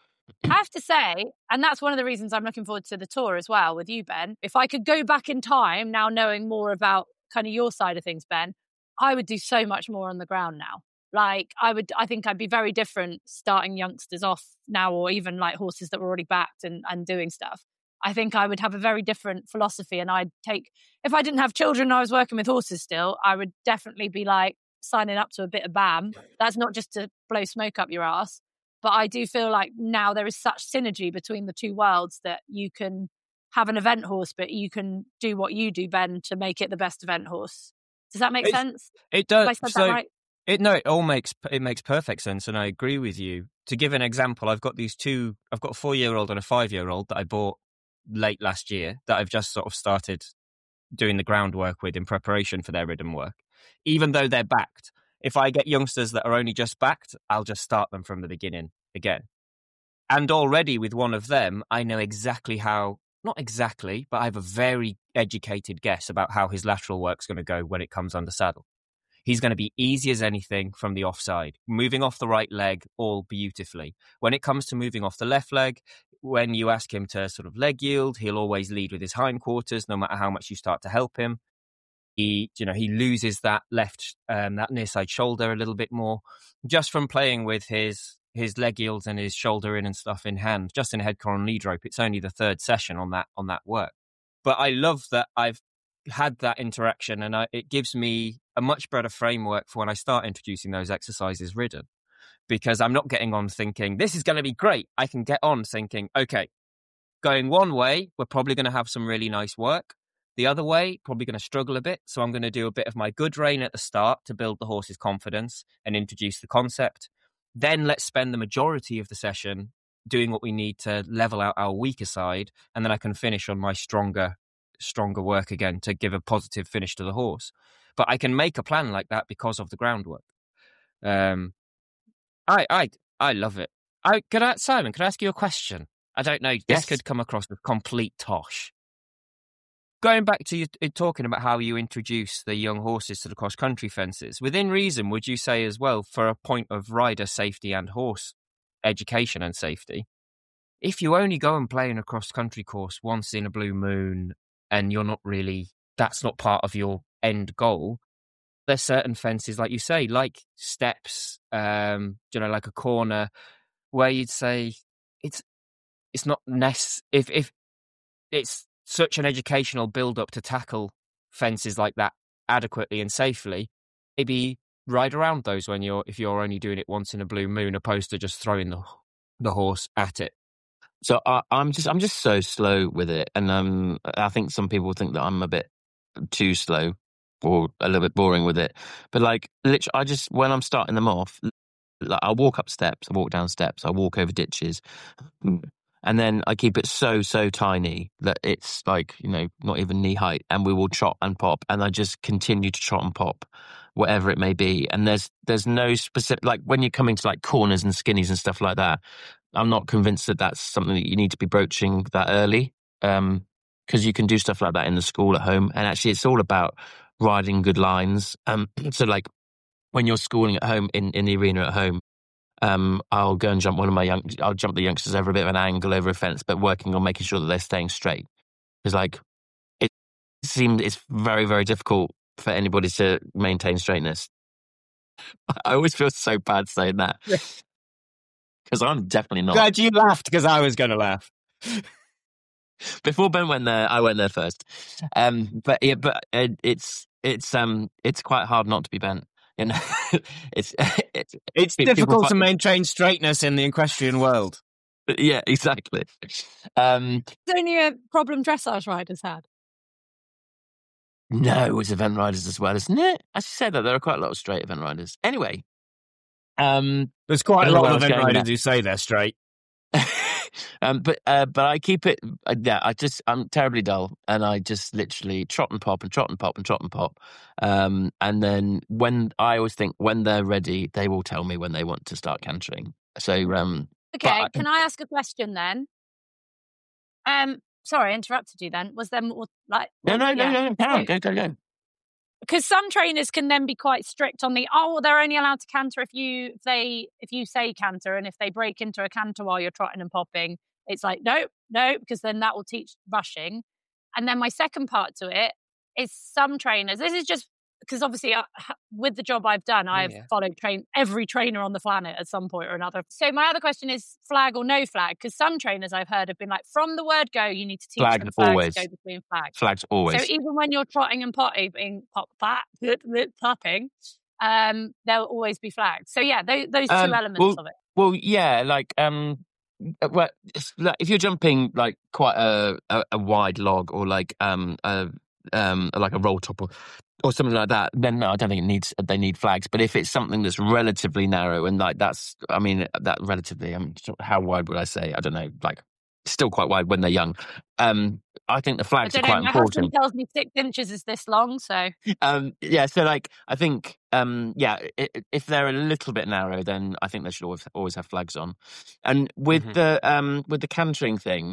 I have to say, and that's one of the reasons I'm looking forward to the tour as well with you, Ben. If I could go back in time now, knowing more about kind of your side of things, Ben, I would do so much more on the ground now. Like I would, I think I'd be very different starting youngsters off now, or even like horses that were already backed and, and doing stuff. I think I would have a very different philosophy, and I'd take, if I didn't have children and I was working with horses still, I would definitely be like signing up to a bit of B A M. That's not just to blow smoke up your ass. But I do feel like now there is such synergy between the two worlds that you can have an event horse, but you can do what you do, Ben, to make it the best event horse. Does that make
It's,
sense?
It does.
Have I said
so
that right?
It no, it all makes it makes perfect sense, and I agree with you. To give an example, I've got these two. I've got a four-year-old and a five-year-old that I bought late last year that I've just sort of started doing the groundwork with in preparation for their ridden work. Even though they're backed, if I get youngsters that are only just backed, I'll just start them from the beginning again. And already with one of them, I know exactly how, not exactly, but I have a very educated guess about how his lateral work's going to go when it comes under saddle. He's going to be easy as anything from the offside, moving off the right leg all beautifully. When it comes to moving off the left leg, when you ask him to sort of leg yield, he'll always lead with his hindquarters, no matter how much you start to help him. He, you know, he loses that left, um, that near side shoulder a little bit more just from playing with his his leg yields and his shoulder in and stuff in hand, just in head collar lead rope. It's only the third session on that on that work. But I love that I've had that interaction, and I, it gives me a much better framework for when I start introducing those exercises ridden, because I'm not getting on thinking, this is going to be great. I can get on thinking, okay, going one way, we're probably going to have some really nice work. The other way, probably going to struggle a bit. So I'm going to do a bit of my good rein at the start to build the horse's confidence and introduce the concept. Then let's spend the majority of the session doing what we need to level out our weaker side. And then I can finish on my stronger, stronger work again to give a positive finish to the horse. But I can make a plan like that because of the groundwork. Um, I, I, I love it. I, could I, Simon, could I ask you a question? I don't know. This
Yes.
could come across as complete tosh. Going back to you talking about how you introduce the young horses to the cross-country fences, within reason, would you say as well, for a point of rider safety and horse education and safety, if you only go and play in a cross-country course once in a blue moon and you're not really, that's not part of your end goal, there's certain fences, like you say, like steps, um, you know, like a corner, where you'd say it's it's not necessary, if, if it's such an educational build-up to tackle fences like that adequately and safely, maybe ride around those when you're if you're only doing it once in a blue moon, opposed to just throwing the the horse at it.
So I, I'm just I'm just so slow with it, and um, I think some people think that I'm a bit too slow or a little bit boring with it. But like, literally, I just when I'm starting them off, like, I walk up steps, I walk down steps, I walk over ditches. And then I keep it so, so tiny that it's like, you know, not even knee height. And we will trot and pop. And I just continue to trot and pop, whatever it may be. And there's there's no specific, like when you're coming to like corners and skinnies and stuff like that, I'm not convinced that that's something that you need to be broaching that early. Um, because you can do stuff like that in the school at home. And actually it's all about riding good lines. Um, so like when you're schooling at home, in, in the arena at home, Um, I'll go and jump one of my young. I'll jump the youngsters over a bit of an angle over a fence, but working on making sure that they're staying straight. Because like it seemed, it's very very difficult for anybody to maintain straightness. I always feel so bad saying that because I'm definitely not.
Glad you laughed, because I was going to laugh.
Before Ben went there, I went there first. Um, but yeah, but it, it's it's um it's quite hard not to be bent. You know, it's it's
It's
people
difficult
find-
to maintain straightness in the equestrian world.
Yeah, exactly. Um,
It's only a problem dressage riders had.
no, it's event riders as well, isn't it? As you said that, there are quite a lot of straight event riders. Anyway, um,
There's quite
I
a
don't know
lot
where I
of
was
event
going with
riders who say they're straight.
um, but uh, but I keep it. Uh, yeah, I just I'm terribly dull, and I just literally trot and pop and trot and pop and trot and pop. Um, and then when I always think when they're ready, they will tell me when they want to start cantering. So um,
Okay,
but-
can I ask a question then? Um, sorry, I interrupted you. Then was there more like
no, no, no,
yeah.
no, no, no, go, go, go.
Because some trainers can then be quite strict on the oh well, they're only allowed to canter if you if they if you say canter, and if they break into a canter while you're trotting and popping, it's like no, no, because then that will teach rushing. And then my second part to it is some trainers. This is just because obviously I, with the job I've done, I've
Yeah.
followed train every trainer on the planet at some point or another. So my other question is flag or no flag? Because some trainers I've heard have been like, from the word go, you need to teach
Flag
them flags
always.
to go between flags.
Flags always.
So even when you're trotting and potting, pop, pop, popping, um, there'll always be flags. So yeah, those, those two
Um,
elements
well,
of it.
Well, yeah, like um, uh, well, it's like if you're jumping like quite a, a, a wide log or like um a um like a roll top or, or something like that, then no, I don't think it needs they need flags. But if it's something that's relatively narrow and like that's, I mean, that relatively, I mean, how wide would I say? I don't know, like still quite wide when they're young. Um, I think the
I
flags are
don't know.
quite
My
important.
husband tells me six inches is this long, so
Um, yeah, so like I think, um, yeah, i- i- if they're a little bit narrow, then I think they should always always have flags on. And with
Mhm.
the um with the cantering thing,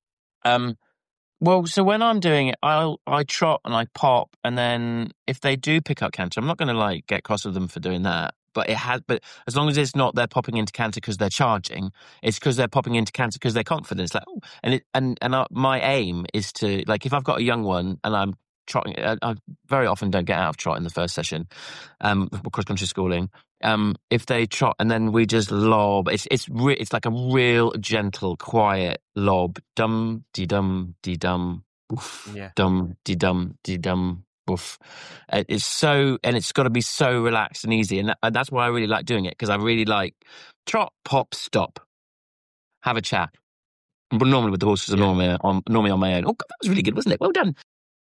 um, well, so when I'm doing it, I'll I trot and I pop, and then if they do pick up canter, I'm not going to like get cross with them for doing that. But it has, but as long as it's not they're popping into canter because they're charging, it's because they're popping into canter because they're confident. It's like, oh, and it and and uh, my aim is to like if I've got a young one and I'm trotting, I, I very often don't get out of trot in the first session, um, cross country schooling. Um, if they trot and then we just lob, it's it's re- it's like a real gentle, quiet lob, dum de dum de dum, oof,
Yeah.
dum de dum de dum. Oof. Uh, It's so, and it's got to be so relaxed and easy, and, that, and that's why I really like doing it because I really like trot, pop, stop, have a chat. But normally with the horses, are
Yeah.
normally on normally on my own. Oh, God, that was really good, wasn't it? Well done.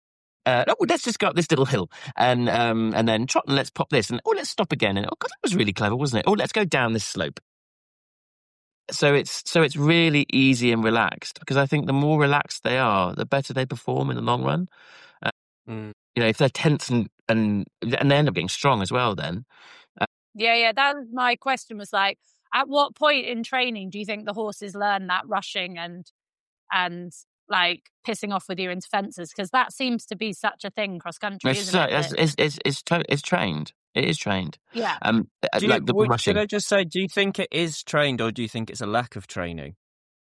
Uh, oh, let's just go up this little hill and um, and then trot and let's pop this and oh, let's stop again and oh, God, that was really clever, wasn't it? Oh, let's go down this slope. So it's so it's really easy and relaxed because I think the more relaxed they are, the better they perform in the long run.
Mm.
You know, if they're tense and and and they end up getting strong as well, then
yeah, yeah. That was my question. Was like, at what point in training do you think the horses learn that rushing and and like pissing off with you into fences? Because that seems to be such a thing cross country,
it's
isn't
so,
it?
it's
That-
it's it's it's, to, it's trained. It is trained.
yeah.
Um, uh,
Do you,
like the
would,
rushing.
Did I just say, do you think it is trained or do you think it's a lack of training?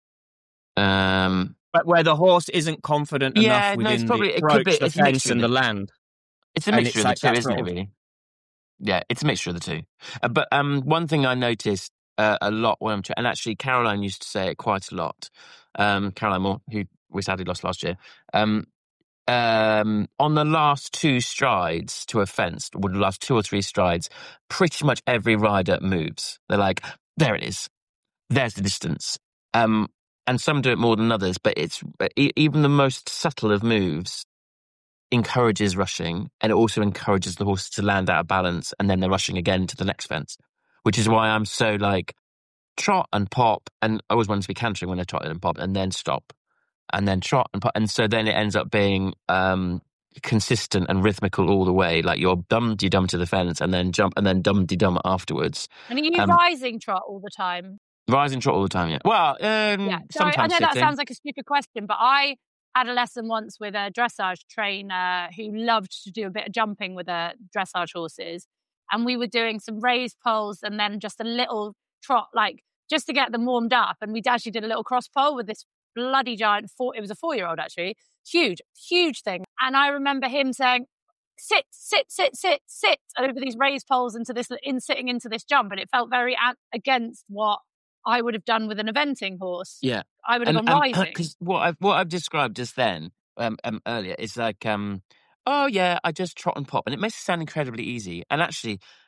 Um,
But where the horse isn't confident
yeah,
enough
no, it's
within
probably
the
it could
approach,
be.
the
It's a
fence,
mixture.
and
Of
the
the,
land.
it's a
And
mixture
it's
of the
like
two,
that
isn't
sort
it?
of-
Really. Yeah, it's a mixture of the two. Uh, but um, one thing I noticed uh, a lot when I'm tra- and actually Caroline used to say it quite a lot. Um, Caroline Moore, who we sadly lost last year. Um, um, on the last two strides to a fence, or the last two or three strides, pretty much every rider moves. They're like, there it is. There's the distance. Um, and some do it more than others, but it's e- even the most subtle of moves encourages rushing, and it also encourages the horse to land out of balance, and then they're rushing again to the next fence, which is why I'm so like trot and pop, and I always want to be cantering when I trot and pop, and then stop, and then trot and pop, and so then it ends up being um, consistent and rhythmical all the way. Like you're dum de dum to the fence, and then jump, and then dum de dum afterwards.
And are you
Um,
rising trot all the time?
Rising trot all the time, yeah. Well, um,
Yeah. So I, I
sometimes
know that
sitting.
sounds like a stupid question, but I had a lesson once with a dressage trainer who loved to do a bit of jumping with the dressage horses. And we were doing some raised poles and then just a little trot, like just to get them warmed up. And we actually did a little cross pole with this bloody giant four, it was a four year old actually, huge, huge thing. And I remember him saying, sit, sit, sit, sit, sit over these raised poles into this, in sitting into this jump. And it felt very at, against what I would have done with an eventing horse.
Yeah.
I would have
And
gone
um,
rising.
because what I've what I've described just then um, um earlier is like um oh yeah, I just trot and pop, and it makes it sound incredibly easy. And actually,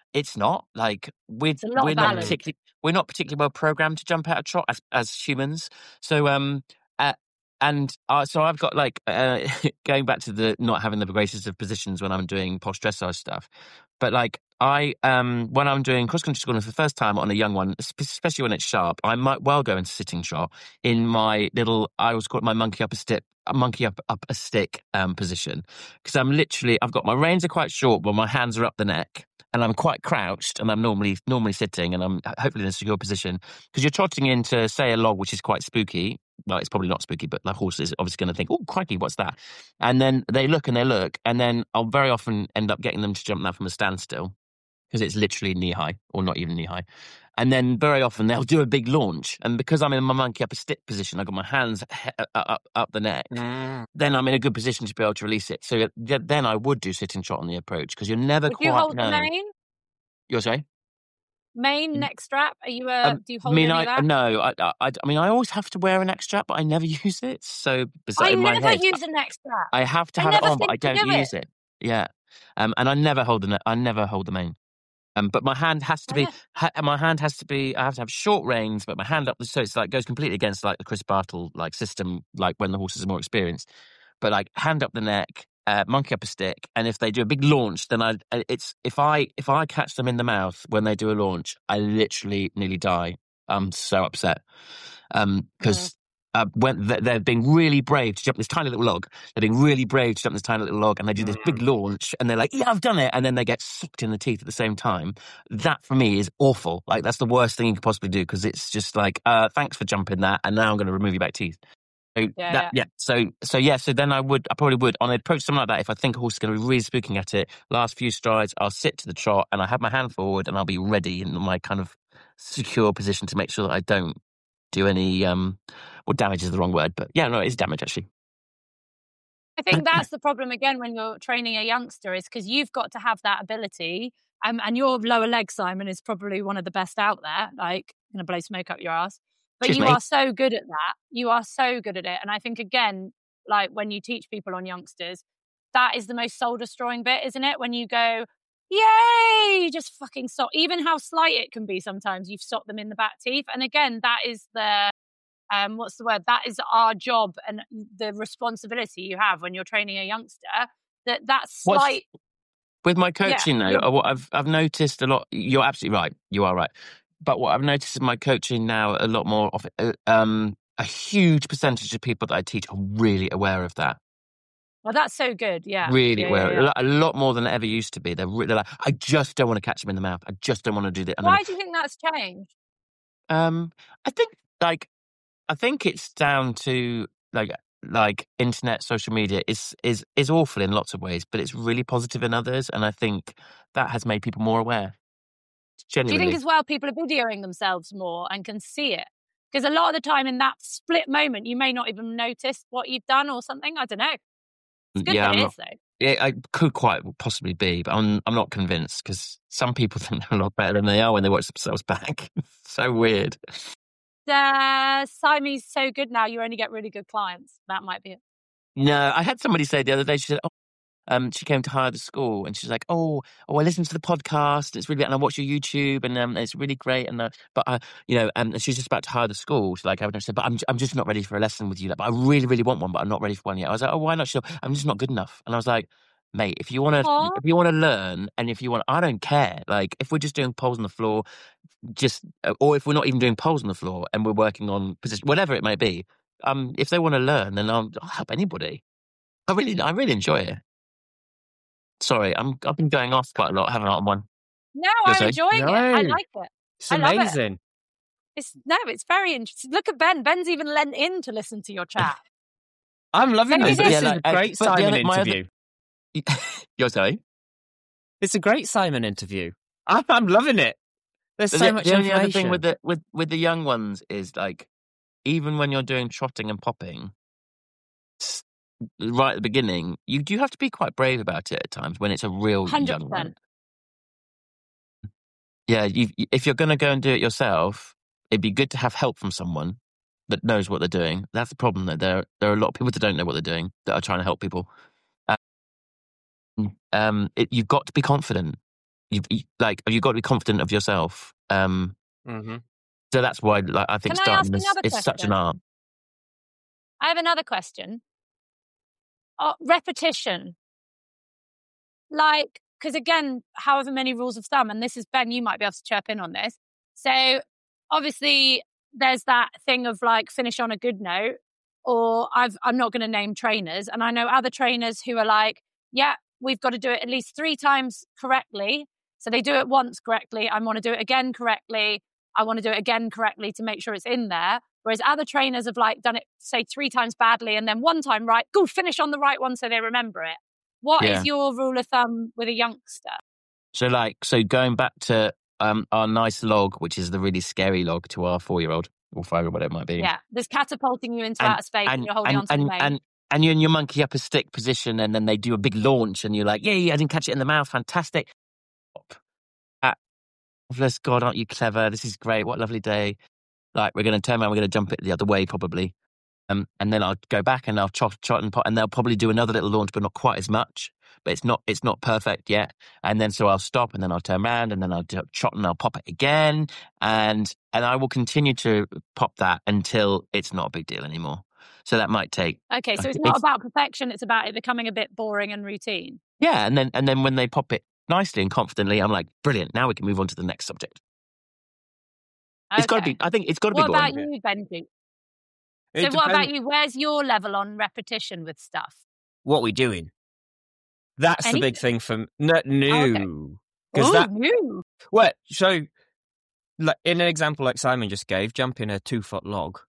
it's not like we're
It's a lot
we're
of
not
balance.
particularly we're not particularly well programmed to jump out a trot as, as humans. So um, uh, and uh, so I've got like uh, going back to the not having the greatest of positions when I'm doing posh dressage stuff, but like I um when I'm doing cross country schooling for the first time on a young one, especially when it's sharp, I might well go into sitting trot in my little I always call it my monkey up a stick a monkey up up a stick um position, because I'm literally I've got my reins are quite short, but my hands are up the neck. And I'm quite crouched, and I'm normally normally sitting, and I'm hopefully in a secure position, because you're trotting into, say, a log which is quite spooky. Well, it's probably not spooky, but the horse is obviously going to think, "Oh, crikey, what's that?" And then they look and they look, and then I'll very often end up getting them to jump that from a standstill, because it's literally knee high, or not even knee high. And then very often they'll do a big launch, and because I'm in my monkey up a stick position, I've got my hands he- up up the neck.
Mm.
Then I'm in a good position to be able to release it. So then I would do sitting trot on the approach, because you're never
Would
quite
you hold
know.
the mane?
You're saying?
Main neck strap? Are you a?
Um,
do you
I
hold
mean,
any
I
of that?
no, I, I, I mean, I always have to wear a neck strap, but I never use it. So bizarre
I
in my
never
head,
use a neck strap.
I have to
I
have it
never
on, but I
think to
don't
do
use it. Yeah, um, and I never hold the ne- I never hold the mane. Um, but my hand has to
I
be,
know.
ha- my hand has to be. I have to have short reins, but my hand up the so it's like goes completely against like the Chris Bartle like system, like when the horses are more experienced. But like hand up the neck, uh, monkey up a stick, and if they do a big launch, then I it's if I if I catch them in the mouth when they do a launch, I literally nearly die. I'm so upset um because. Uh, when they're being really brave to jump this tiny little log, they're being really brave to jump this tiny little log, and they do this big launch, and they're like, "Yeah, I've done it," and then they get sucked in the teeth at the same time. That for me is awful. Like that's the worst thing you could possibly do, because it's just like, uh, "Thanks for jumping that, and now I'm going to remove your back teeth." So
Yeah,
that
yeah.
yeah, so so yeah, so then I would I probably would on an approach something like that. If I think a horse is going to be really spooking at it, last few strides, I'll sit to the trot and I have my hand forward and I'll be ready in my kind of secure position to make sure that I don't do any um well, damage is the wrong word, but yeah, no, it is damage actually.
I think that's the problem again when you're training a youngster, is because you've got to have that ability. Um, and your lower leg, Simon, is probably one of the best out there. Like, going to blow smoke up your ass. But
Cheers,
you
mate.
are so good at that. You are so good at it. And I think, again, like when you teach people on youngsters, that is the most soul destroying bit, isn't it? When you go, yay, you just fucking stop. Even how slight it can be sometimes, you've stopped them in the back teeth. And again, that is the, um, what's the word? That is our job and the responsibility you have when you're training a youngster. That that
What's-
slight.
With my coaching,
Yeah,
though, what I've I've noticed a lot. You're absolutely right. You are right. But what I've noticed in my coaching now, a lot more of it, um, a huge percentage of people that I teach are really aware of that.
Well, that's so good. Yeah,
Really
yeah,
aware,
yeah, yeah.
a lot more than it ever used to be. They're, re- they're like, I just don't want to catch them in the mouth. I just don't want to do that. And
Why
then,
do you think that's changed?
um, I think like I think it's down to like like internet, social media is is is awful in lots of ways, but it's really positive in others, and I think that has made people more aware.
Do you
Genuinely.
think as well people are videoing themselves more and can see it? Because a lot of the time in that split moment, you may not even notice what you've done or something. I don't know. It's good
yeah,
that
I'm
it
not,
is, though.
yeah, I could quite possibly be, but I'm I'm not convinced, because some people think they're a lot better than they are when they watch themselves back. So weird.
Uh, Siamese so good now, you only get really good clients. That might be it.
No, I had somebody say the other day, she said, oh, um, she came to hire the school, and she's like, oh, oh, I listened to the podcast, it's really, and I watch your YouTube, and um, it's really great, and uh, but I, you know, um, and she's just about to hire the school. She's like, I said, but I'm, I'm just not ready for a lesson with you. Like, but I really, really want one, but I'm not ready for one yet. I was like, oh, why not? She's like, I'm just not good enough. And I was like, mate, if you want to,
Aw.
if you want to learn, and if you want, I don't care. Like, if we're just doing poles on the floor, just, or if we're not even doing poles on the floor, and we're working on position, whatever it may be, um, if they want to learn, then I'll, I'll help anybody. I really, I really enjoy it. Sorry, I'm, I've been going off quite a lot, haven't I, on one?
No,
You're
I'm
saying?
enjoying it. I
No.
like it.
It's
I love it.
amazing.
It's no, it's very interesting. Look at Ben. Ben's even lent in to listen to your chat.
I'm loving
Maybe
this.
this-
This
Yeah,
is
like,
a
uh,
great
but the
Simon
other- my other-
interview.
You're saying?
It's a great Simon interview. I'm, I'm loving it. There's so
the,
much
the only
information.
other thing with the with with the young ones is like, even when you're doing trotting and popping, s- right at the beginning, you do have to be quite brave about it at times when it's a real
Hundred
young one.
percent.
Yeah, you, if you're going to go and do it yourself, it'd be good to have help from someone that knows what they're doing. That's the problem. That there there are a lot of people that don't know what they're doing that are trying to help people. Um, um, it, you've got to be confident. You've you, like you've got to be confident of yourself. Um,
Mm-hmm.
so that's why, like, I think
Can I
starting
ask
is
another
it's such an
question?
art.
I have another question. Uh, repetition. Like, because again, however many rules of thumb, and this is Ben, you might be able to chirp in on this. So obviously there's that thing of like finish on a good note, or I've, I'm not going to name trainers. And I know other trainers who are like, yeah, we've got to do it at least three times correctly. So they do it once correctly. I want to do it again correctly. I want to do it again correctly to make sure it's in there. Whereas other trainers have like done it, say, three times badly and then one time right, go finish on the right one so they remember it. What
Yeah.
is your rule of thumb with a youngster?
So like, so going back to um, our nice log, which is the really scary log to our four-year-old or five-year-old, whatever it might be.
Yeah, there's catapulting you into
And-
outer space and,
And
you're holding
and
on to
and,
the mane.
and and you're in your monkey upper stick position, and then they do a big launch, and you're like, "Yay! I didn't catch it in the mouth. Fantastic!" Ah, bless God, aren't you clever? This is great. What a lovely day. Like, we're going to turn around. We're going to jump it the other way, probably. Um, and then I'll go back and I'll trot, trot and pot, and they'll probably do another little launch, but not quite as much. But it's not, it's not perfect yet. And then so I'll stop, and then I'll turn around, and then I'll do- trot and I'll pop it again, and and I will continue to pop that until it's not a big deal anymore. So that might take.
Okay, so
I
it's
think
not
it's-
about perfection, it's about it becoming a bit boring and routine.
Yeah, and then and then when they pop it nicely and confidently, I'm like, brilliant. Now we can move on to the next subject. It's got to
Okay.
be. I think it's got to
What
be boring.
about you, Benji?
It
So what
depends-
about you? Where's your level on repetition with stuff?
What we doing? That's the big
Anything.
thing for no, no. Because
Oh,
that
you.
well, so like in an example like Simon just gave, jumping a two foot log.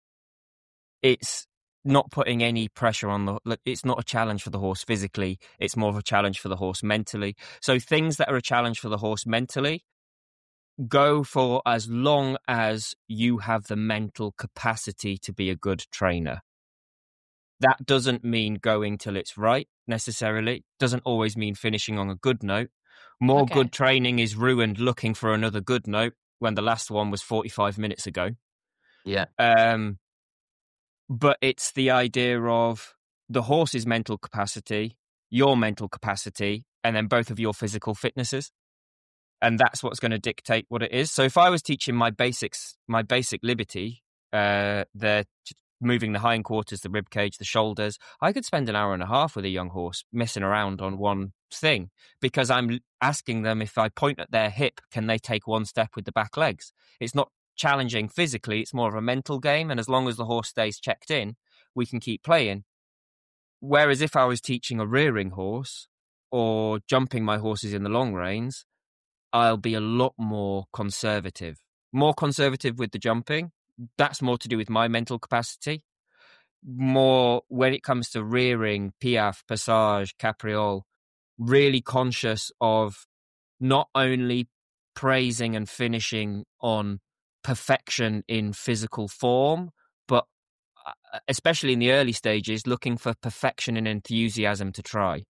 It's not putting any pressure on the. like, It's not a challenge for the horse physically. It's more of a challenge for the horse mentally. So things that are a challenge for the horse mentally, go for as long as you have the mental capacity to be a good trainer. That doesn't mean going till it's right necessarily. Doesn't always mean finishing on a good note. More
Okay.
good training is ruined looking for another good note when the last one was forty-five minutes ago.
Yeah.
Um, but it's the idea of the horse's mental capacity, your mental capacity, and then both of your physical fitnesses. And that's what's going to dictate what it is. So if I was teaching my basics, my basic liberty, uh, the moving the hindquarters, the rib cage, the shoulders, I could spend an hour and a half with a young horse messing around on one thing, because I'm asking them, if I point at their hip, can they take one step with the back legs? It's not challenging physically, it's more of a mental game. And as long as the horse stays checked in, we can keep playing. Whereas if I was teaching a rearing horse or jumping my horses in the long reins, I'll be a lot more conservative. More conservative with the jumping. That's more to do with my mental capacity. More when it comes to rearing, piaffe, passage, capriole, really conscious of not only praising and finishing on perfection in physical form, but especially in the early stages, looking for perfection and enthusiasm to try.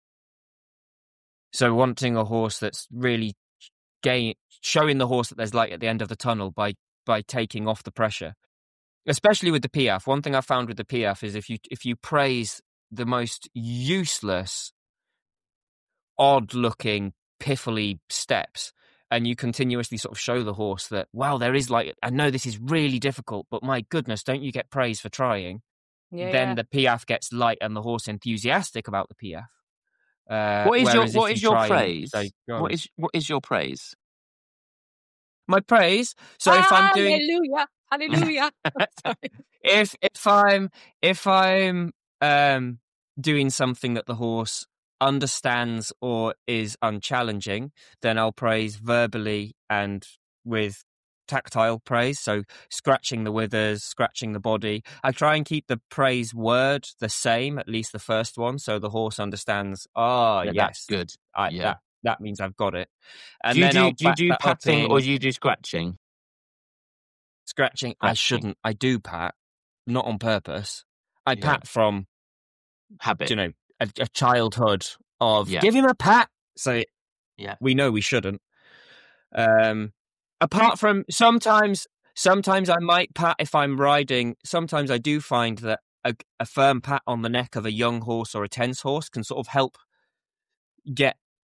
So wanting a horse that's really gain, showing the horse that there's light at the end of the tunnel by by taking off the pressure, especially with the piaffe. One thing I found with the piaffe is if you if you praise the most useless, odd-looking, piffly steps, and you continuously sort of show the horse that, wow, there is light. I know this is really difficult, but my goodness, don't you get praise for trying?
Yeah,
then
yeah.
the piaffe gets light and the horse enthusiastic about the piaffe. Uh,
What is your
whereas if
what
you
is your
try and
praise?
say, "Go
What
on."
is what is your praise?
My praise? So if I'm doing
Hallelujah, hallelujah.
if if I'm if I'm um doing something that the horse understands or is unchallenging, then I'll praise verbally and with tactile praise. So scratching the withers, scratching the body. I try and keep the praise word the same, at least the first one, so the horse understands. Ah,
Yeah,
yes,
that's good.
I,
Yeah.
that that means I've got it. And
do you
then
do,
I'll
do you
back
do
that up
patting or
in
do you do scratching?
scratching. I
Scratching.
shouldn't. I do pat, not on purpose. I
Yeah.
pat from,
Habit.
you know, a, a childhood of
Yeah.
give him a pat. So
Yeah.
we know we shouldn't. Um, apart from sometimes, sometimes I might pat if I'm riding. Sometimes I do find that a, a firm pat on the neck of a young horse or a tense horse can sort of help get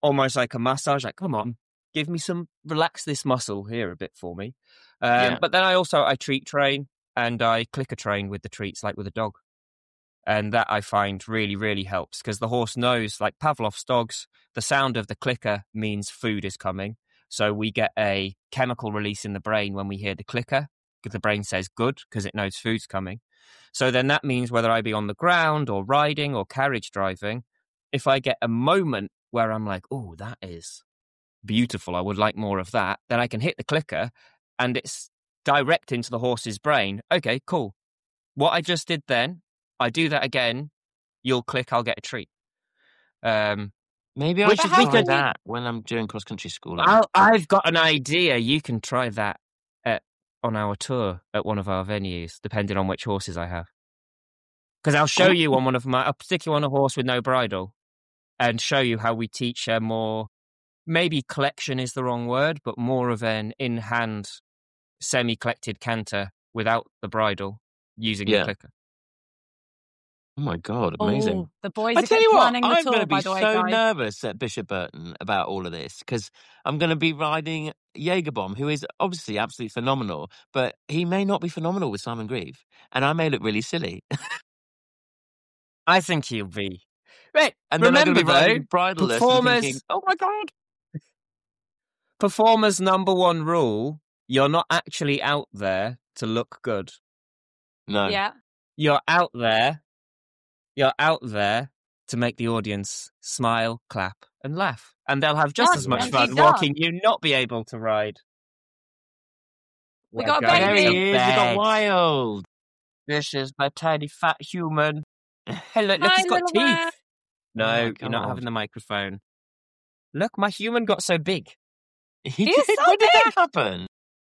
almost like a massage. Like, come on, give me some, relax this muscle here a bit for me. Um,
Yeah.
But then I also, I treat train and I clicker train with the treats like with a dog. And that I find really, really helps because the horse knows, like Pavlov's dogs, the sound of the clicker means food is coming. So we get a chemical release in the brain when we hear the clicker because the brain says good because it knows food's coming. So then that means whether I be on the ground or riding or carriage driving, if I get a moment where I'm like, oh, that is beautiful, I would like more of that, then I can hit the clicker and it's direct into the horse's brain. Okay, cool. What I just did then, I do that again, you'll click, I'll get a treat. Um,
Maybe I
Which
should
how
try
can you-
that when I'm doing cross country school.
I'll, I've got an idea. You can try that at, on our tour at one of our venues, depending on which horses I have. Because I'll show you on one of my, I'll stick you on a horse with no bridle and show you how we teach a more, maybe collection is the wrong word, but more of an in-hand, semi-collected canter without the bridle using
Yeah.
the clicker.
Oh my God, amazing.
Oh, the boys
I
are
tell you what,
planning the
I'm
tour,
going to
by
be
the way,
so
guys.
nervous at Bishop Burton about all of this because I'm going to be riding Jägerbomb, who is obviously absolutely phenomenal, but he may not be phenomenal with Simon Grieve, and I may look really silly.
I think he'll be. Right,
And then I'm
remember
going to be
though,
riding bridleless and
performers,
thinking, oh my God.
performers' number one rule, you're not actually out there to look good.
No.
Yeah.
You're out there, you're out there to make the audience smile, clap, and laugh. And they'll have just
Done,
as much
and
fun
he's
watching you not be able to ride.
We
We're
got a
going
There
baby.
to
he is, we got
bed.
Wild.
This is my tiny fat human. Hey, look, look
Hi,
he's got
little
teeth.
man.
No,
Oh my
you're not
God.
having the microphone. Look, my human got so big.
He
He is
did?
so
When did that
big.
happen?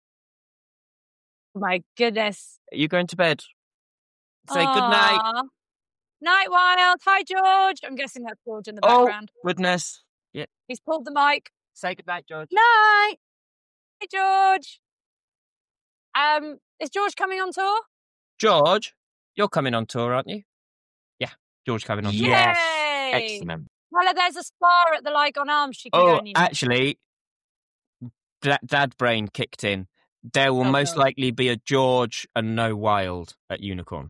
My goodness.
Are you going to bed? Say good night.
Aw. Night, Wild. Hi, George. I'm guessing that's George in the
Oh,
background.
goodness.
He's pulled the mic.
Say good night, George.
Night. Hey, George. Um, is George coming on tour?
George, you're coming on tour, aren't you? Yeah, George coming on tour.
Yes.
Yay.
Excellent.
Well, there's a spa at the Lygon Arms she can go
Oh,
and use.
actually, da- dad brain kicked in. There will
Oh,
most
no.
likely be a George and no Wild at Unicorn.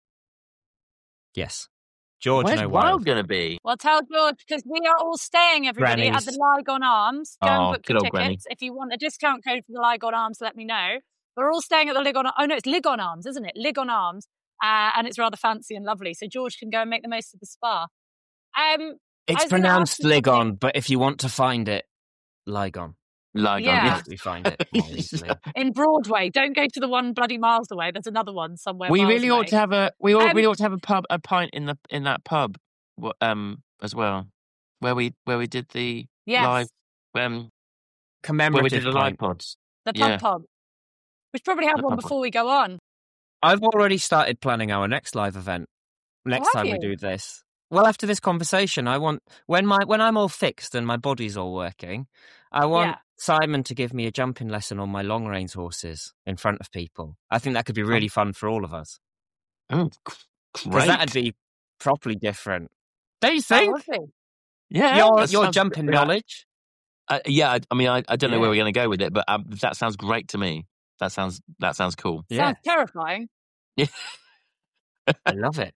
Yes. George,
Where's
no
Wild
Wild.
going to be?
Well, tell George, because we are all staying, everybody, at the
Grannies.
Lygon Arms. Go
Oh,
and book
good
your
old granny.
tickets. If you want a discount code for the Lygon Arms, let me know. We're all staying at the Lygon. Oh, no, it's Lygon Arms, isn't it? Lygon Arms. Uh, and it's rather fancy and lovely. So George can go and make the most of the spa. Um,
It's
was gonna
pronounced
ask you something.
Ligon, but if you want to find it, Lygon.
Lygon,
Yeah.
yes.
You find it more easily.
in Broadway. Don't go to the one bloody miles away. There's another one somewhere.
We
miles
really
away.
ought to have a we ought,
Um,
really ought to have a pub a pint in the in that pub wh- um as well where we where we did the
Yes,
live um where we
Commemorative
did the live
pint.
pods.
the pub
yeah.
pub. We should probably have
The
one
pub one.
before we go on.
I've already started planning our next live event. Next
have
time we
you?
do this. Well, after this conversation, I want when my when I'm all fixed and my body's all working, I want
Yeah.
Simon to give me a jumping lesson on my long reins horses in front of people. I think that could be really fun for all of us
Oh, g-
because
great!
that'd be properly different. Don't you
That
think?
would be.
yeah,
your
that
your
sounds
jumping
great.
knowledge.
Uh, yeah, I, I mean, I, I don't know where
Yeah.
we're going to go with it, but um, that sounds great to me. That sounds that sounds cool.
Yeah,
Sounds terrifying.
I love it.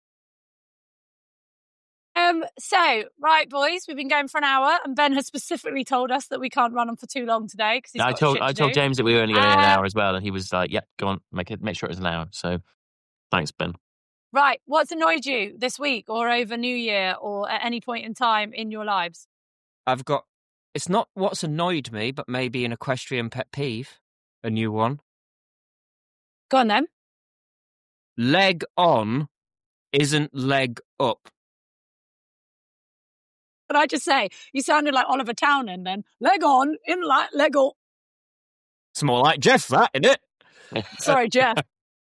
Um, so, right, boys, we've been going for an hour, and Ben has specifically told us that we can't run on for too long today because he's
I
got
told
shit
I
to
told
do.
James that we were only going in an
Uh,
hour as well, and he was like, "Yep, go on, make it make sure it's an hour." So, thanks, Ben.
Right, what's annoyed you this week or over New Year or at any point in time in your lives?
I've got. It's not what's annoyed me, but maybe an equestrian pet peeve, a new one.
Go on then.
Leg on isn't leg up.
Can I just say, you sounded like Oliver Townend then. Leg on, in like leg up.
It's more like Jeff, that, isn't it?
Sorry, Jeff.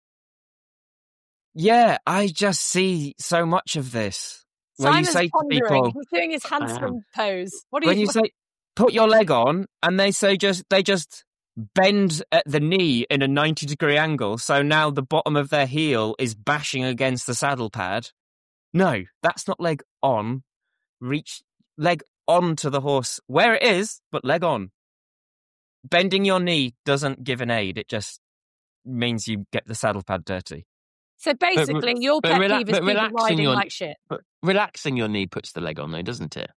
Yeah, I just see so much of this. When
Simon's
you say to
pondering.
people,
He's doing his handstand pose. What do
when
you,
you say, put your leg on, and they say just, they just bend at the knee in a ninety degree angle, so now the bottom of their heel is bashing against the saddle pad. No, that's not leg on. Reach, leg onto the horse where it is, but leg on. Bending your knee doesn't give an aid. It just means you get the saddle pad dirty.
So basically,
But-
your
but
pet
rela-
peeve is
but
people
relaxing
riding
your-
like shit.
But relaxing your knee puts the leg on, though, doesn't it?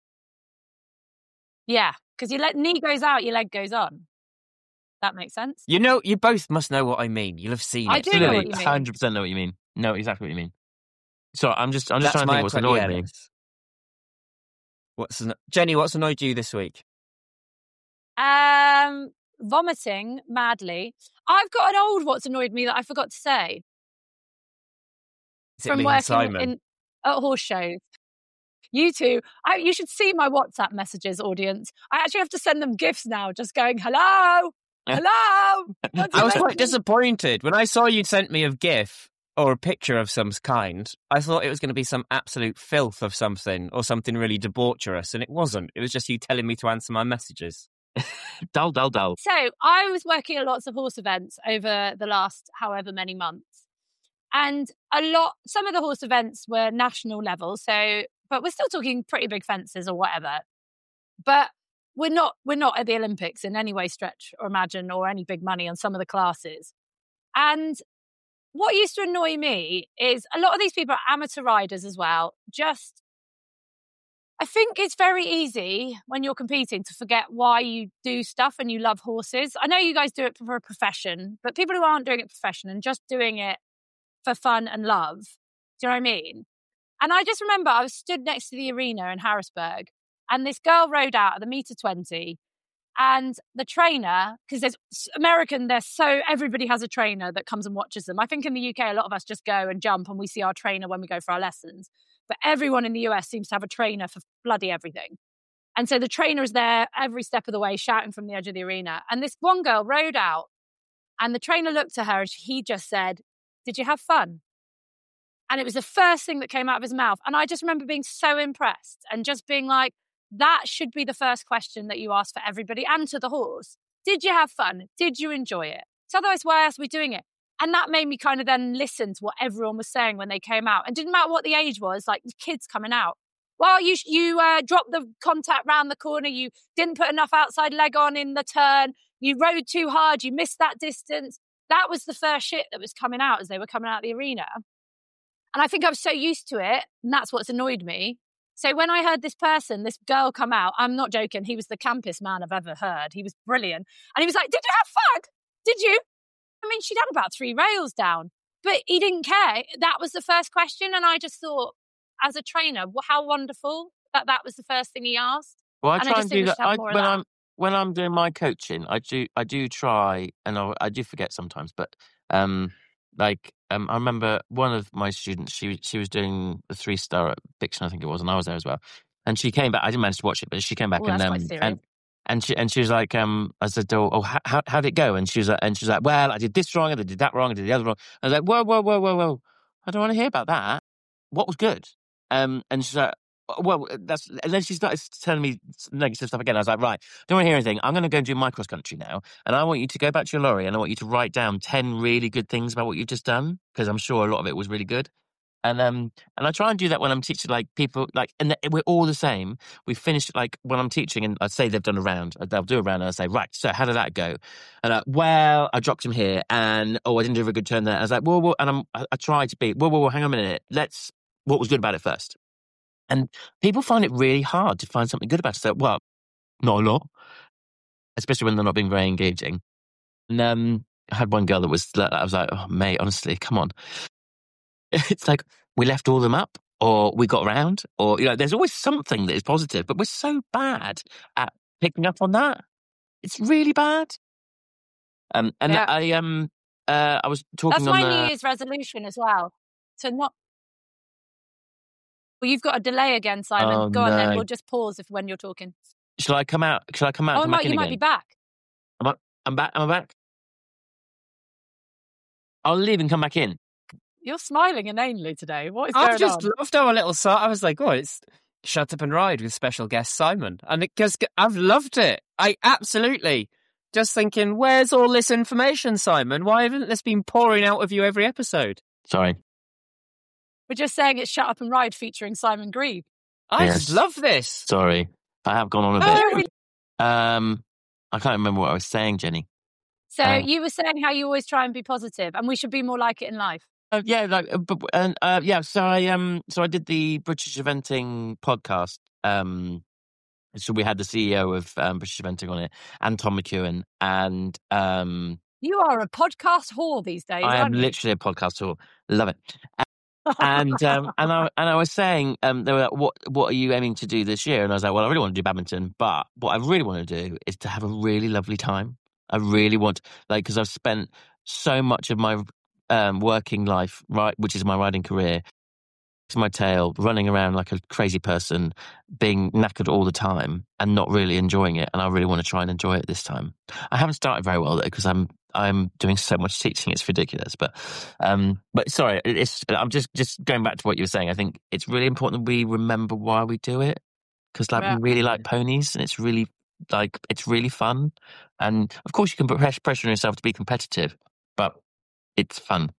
Yeah, because your le- knee goes out, your leg goes on. That makes sense.
You know, you both must know what I mean. You'll have seen
I
it.
do know
surely.
what you mean.
Hundred percent know what you mean. No, exactly what you mean. So I'm just, I'm just
That's
trying to
my
think what's
que-
annoyed
yeah,
me.
that's- What's an- Jenny? What's annoyed you this week?
Um, vomiting madly. I've got an old what's annoyed me that I forgot to say
Is it
from
me and
working
Simon?
in at horse shows. You two, I, you should see my WhatsApp messages, audience. I actually have to send them gifts now, just going, hello, hello. What's
I was
your
quite
message?"
disappointed when I saw you'd sent me a GIF or a picture of some kind. I thought it was going to be some absolute filth of something or something really debaucherous, and it wasn't. It was just you telling me to answer my messages.
Dull, dull, dull.
So I was working at lots of horse events over the last however many months. And a lot, some of the horse events were national level. So, but we're still talking pretty big fences or whatever. But we're not, we're not at the Olympics in any way, stretch or imagine, or any big money on some of the classes. And what used to annoy me is a lot of these people are amateur riders as well. Just, I think it's very easy when you're competing to forget why you do stuff and you love horses. I know you guys do it for a profession, but people who aren't doing it profession and just doing it for fun and love, do you know what I mean? And I just remember I was stood next to the arena in Harrisburg and this girl rode out at the meter twenty and the trainer, because there's American, there's so everybody has a trainer that comes and watches them. I think in the U K, a lot of us just go and jump and we see our trainer when we go for our lessons. But everyone in the U S seems to have a trainer for bloody everything. And so the trainer is there every step of the way, shouting from the edge of the arena. And this one girl rode out and the trainer looked at her and he just said, "Did you have fun?" And it was the first thing that came out of his mouth. And I just remember being so impressed and just being like, that should be the first question that you ask for everybody and to the horse. Did you have fun? Did you enjoy it? So otherwise, why else are we doing it? And that made me kind of then listen to what everyone was saying when they came out. And didn't matter what the age was, like the kids coming out. Well, you you uh, dropped the contact round the corner. You didn't put enough outside leg on in the turn. You rode too hard. You missed that distance. That was the first shit that was coming out as they were coming out of the arena. And I think I was so used to it, and that's what's annoyed me. So when I heard this person, this girl come out, I'm not joking, he was the campest man I've ever heard. He was brilliant. And he was like, "Did you have fun? Did you?" I mean, she'd had about three rails down, but he didn't care. That was the first question. And I just thought, as a trainer, how wonderful that that was the first thing he asked.
Well, I
And I
try
just
and
think
do
we
that.
should have
I,
more of
when
that.
I'm when I'm doing my coaching, I do I do try, and I, I do forget sometimes. But um, like um, I remember one of my students. She she was doing the three star at Fiction, I think it was, and I was there as well. And she came back. I didn't manage to watch it, but she came back
Oh,
and
that's
um
quite serious.
and. And she and she was like, um, I said, oh, oh how how did it go? And she was like, and she was like, well, I did this wrong, I did that wrong, I did the other wrong. I was like, whoa, whoa, whoa, whoa, whoa, I don't want to hear about that. What was good? Um, and she's like, well, that's. And then she started telling me negative stuff again. I was like, right, don't want to hear anything. I'm going to go and do my cross country now, and I want you to go back to your lorry and I want you to write down ten really good things about what you've just done, because I'm sure a lot of it was really good. And um and I try and do that when I'm teaching, like people like, and we're all the same. We finished, like when I'm teaching, and I'd say they've done a round, they'll do a round, and I say, right, so how did that go? And like, well, I dropped him here, and oh, I didn't do a very good turn there. I was like, whoa, whoa, and I'm I, I try to be, whoa, whoa, whoa, hang on a minute, let's, what was good about it first? And people find it really hard to find something good about it. So, well, not a lot, especially when they're not being very engaging. And um, I had one girl that was, I was like, oh mate, honestly, come on. It's like, we left all of them up, or we got around, or, you know, there's always something that is positive, but we're so bad at picking up on that. It's really bad. Um, and
Yeah.
I um uh I was talking
That's
on
my
the.
New Year's resolution as well. To not. Well, you've got a delay again, Simon.
Oh,
Go on then.
no.
We'll just pause if when you're talking.
Shall I come out? Shall I come out?
Oh,
and come
might,
back
you
in
might
again?
be back.
Am I, I'm back. Am I back? I'll leave and come back in.
You're smiling inanely today. What is
I've
going
just
on?
loved our little song. I was like, oh, it's Shut Up and Ride with special guest Simon. And because I've loved it. I absolutely. Just thinking, where's all this information, Simon? Why haven't this been pouring out of you every episode?
Sorry.
We're just saying it's Shut Up and Ride featuring Simon Grieve.
I
Yes.
just love this.
Sorry. I have gone on a
Oh,
bit. Um, I can't remember what I was saying, Jenny.
So
Uh,
you were saying how you always try and be positive, and we should be more like it in life.
Uh, yeah, like, uh, but, and uh, yeah. So I um, so I did the British Eventing podcast. Um, so we had the C E O of um, British Eventing on it, and Tom McEwen, and um,
You are a podcast whore these days,
I am
aren't you?
literally a podcast whore. Love it. and um, and I and I was saying, um, they were like, what what are you aiming to do this year? And I was like, well, I really want to do badminton, but what I really want to do is to have a really lovely time. I really want, like, because I've spent so much of my um, working life, right, which is my riding career, to my tail, running around like a crazy person, being knackered all the time, and not really enjoying it. And I really want to try and enjoy it this time. I haven't started very well though, because I'm I'm doing so much teaching, it's ridiculous. But um, but sorry, it's I'm just just going back to what you were saying. I think it's really important that we remember why we do it, because like
Yeah.
we really like ponies, and it's really like it's really fun. And of course, you can put pressure on yourself to be competitive, but it's fun.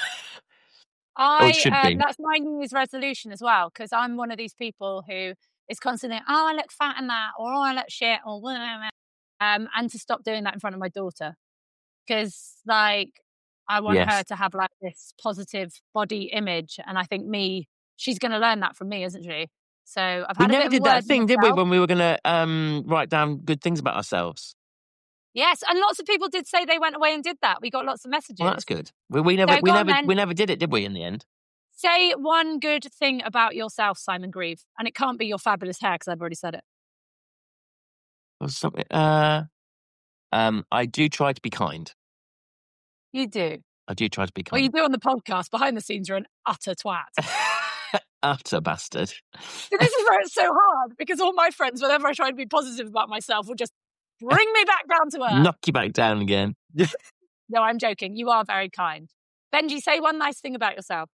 I
should
um,
be.
that's my New Year's resolution as well, because I'm one of these people who is constantly, oh, I look fat in that, or oh, I look shit, or whatever. Um, and to stop doing that in front of my daughter, because like I want
Yes.
her to have like this positive body image, and I think me, she's going to learn that from me, isn't she? So I've
We
had a
never
bit
did
of a
that
word with
thing, did we,
myself.
when we were going to um, write down good things about ourselves?
Yes, and lots of people did say they went away and did that. We got lots of messages.
Well, that's good. We, we never,
So
we
go on
never,
then.
we never did it, did we? In the end,
Say one good thing about yourself, Simon Grieve, and it can't be your fabulous hair because I've already said it.
or something. Uh, um, I do try to be kind.
You do.
I do try to be
Well, you
kind.
do on the podcast. Behind the scenes, you're an utter twat.
Utter bastard.
See, this is where it's so hard, because all my friends, whenever I try to be positive about myself, will just bring me back down to earth.
Knock you back down again.
No, I'm joking. You are very kind. Benji, say one nice thing about yourself.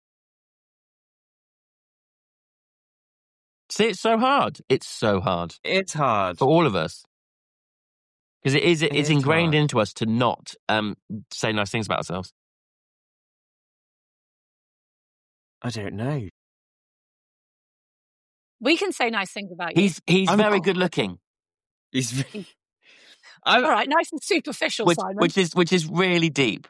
See, it's so hard. It's so hard
It's hard.
for all of us. Because it is,
It
it's
is
ingrained
hard.
into us to not um, say nice things about ourselves.
I don't know.
We can say nice things about you.
He's he's
I'm
very
not-
good looking,
He's. I'm,
All right, nice and superficial,
which
Simon.
which is which is really deep.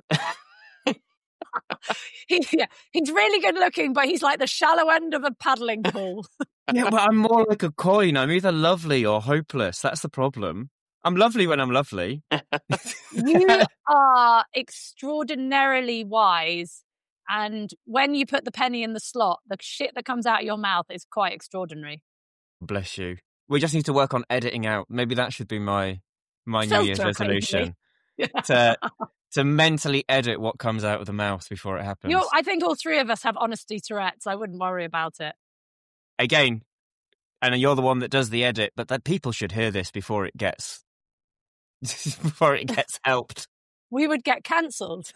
He, yeah, he's really good looking, but he's like the shallow end of a paddling pool.
yeah, but I'm more like a coin. I'm either lovely or hopeless. That's the problem. I'm lovely when I'm lovely.
You are extraordinarily wise, and when you put the penny in the slot, the shit that comes out of your mouth is quite extraordinary.
Bless you. We just need to work on editing out. Maybe that should be my my New Year's
Filter,
resolution. to to mentally edit what comes out of the mouth before it happens.
You're, I think all three of us have honesty Tourette's. I wouldn't worry about it.
Again, and you're the one that does the edit, but that people should hear this before it gets before it gets helped.
We would get cancelled.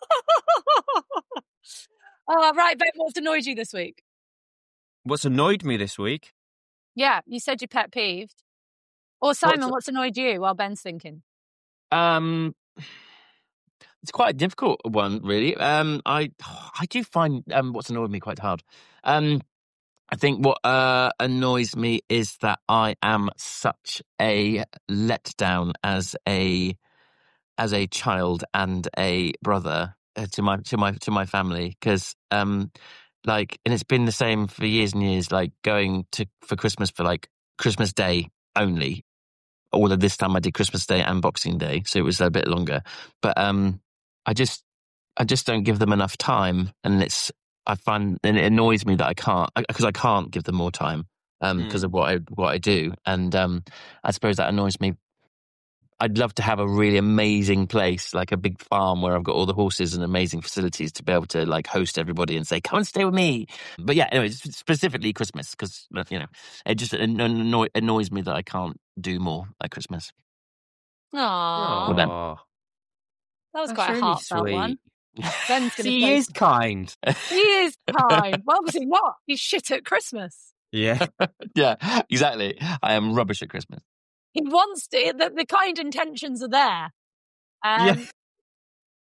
Oh, right, Ben, what's annoyed you this week?
What's annoyed me this week?
Yeah, you said you pet peeved. Or Simon,
What's-
what's annoyed you while Ben's thinking?
Um, it's quite a difficult one, really. Um, I I do find um what's annoyed me quite hard. Um, I think what uh annoys me is that I am such a letdown as a as a child and a brother uh, to my to my to my family, because um like, and it's been the same for years and years, like going to for Christmas for like Christmas Day only. Although this time I did Christmas Day and Boxing Day, so it was a bit longer. But um, I just, I just don't give them enough time, and it's, I find, and it annoys me that I can't, because I, I can't give them more time, um, because
Mm.
of what I what I do, and um, I suppose that annoys me. I'd love to have a really amazing place, like a big farm where I've got all the horses and amazing facilities to be able to like host everybody and say, come and stay with me. But yeah, anyway, specifically Christmas, because, you know, it just anno- annoys me that I can't do more at Christmas.
Aww,
Well, then.
Aw,
that was
that's
quite a
really
heartfelt
sweet.
one. Ben's going to
He
say
is kind.
he is kind. Well, obviously not. He's shit at Christmas.
Yeah.
Yeah, exactly. I am rubbish at Christmas.
He wants to. The, the kind intentions are there. Um,
Yeah.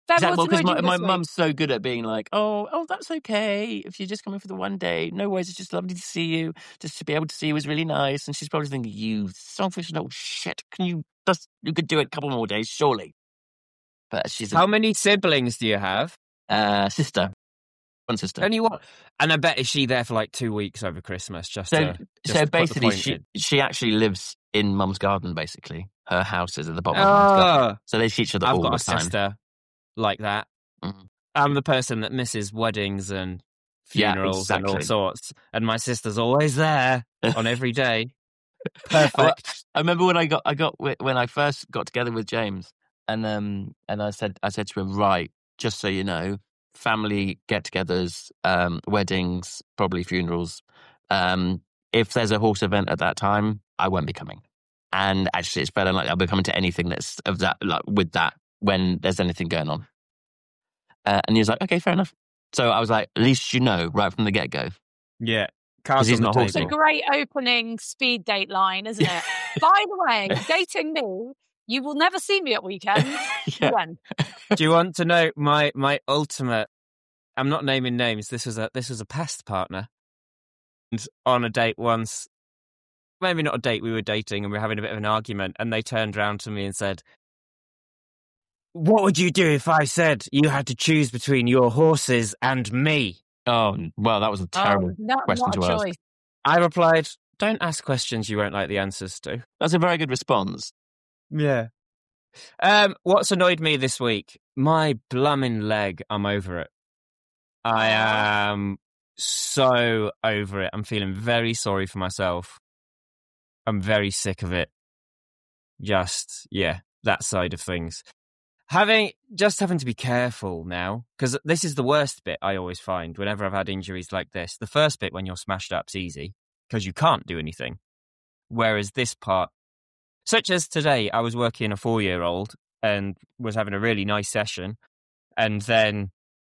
Ben,
Exactly,
what's
well, because
annoyed
my,
you
my
this week?
mum's so good at being like, oh, oh, that's okay. If you're just coming for the one day, no worries. It's just lovely to see you. Just to be able to see you was really nice. And she's probably thinking, you selfish little shit. Can you just, you could do it a couple more days, surely. But she's a
How many siblings do you have?
uh, sister. One sister.
Only one. And I bet is she there for like two weeks over Christmas just
So,
to just
so
to put the
basically,
point
she
in?
she actually lives in mum's garden, basically. Her house is at the bottom of mum's garden.
Oh,
So they see each other
I've
all
got
the
a
time.
sister like that.
Mhm.
I'm the person that misses weddings and
Yeah,
funerals and all
exactly.
sorts, and my sister's always there on every day.
Well,
Perfect.
I remember when I got I got when I first got together with James, and um and I said I said to him, right, just so you know, family get-togethers, um, weddings, probably funerals. Um, if there's a horse event at that time, I won't be coming. And actually, it's better like I'll be coming to anything that's of that like with that when there's anything going on. Uh, and he was like, okay, fair enough. So I was like, at least you know right from the get-go.
Yeah,
Because
cards
he's
on the
not
It's a
horsey.
table.
great opening speed date line, isn't it? By the way, dating me, you will never see me at weekends.
Yeah.
When?
Do you want to know my my ultimate? I'm not naming names. This was a this was a past partner, and on a date once. Maybe not a date. We were dating and we were having a bit of an argument, and they turned around to me and said, "What would you do if I said you had to choose between your horses and me?"
Oh, well, that was a terrible
Oh, not,
question
not a
to ask.
choice.
I replied, "Don't ask questions you won't like the answers to."
That's a very good response.
Yeah. Um, what's annoyed me this week? My blooming leg. I'm over it. I
Aw.
am so over it. I'm feeling very sorry for myself. I'm very sick of it. Just, yeah, that side of things. Having, just having to be careful now, because this is the worst bit I always find whenever I've had injuries like this. The first bit when you're smashed up's easy, because you can't do anything. Whereas this part, such as today, I was working a four-year-old and was having a really nice session. And then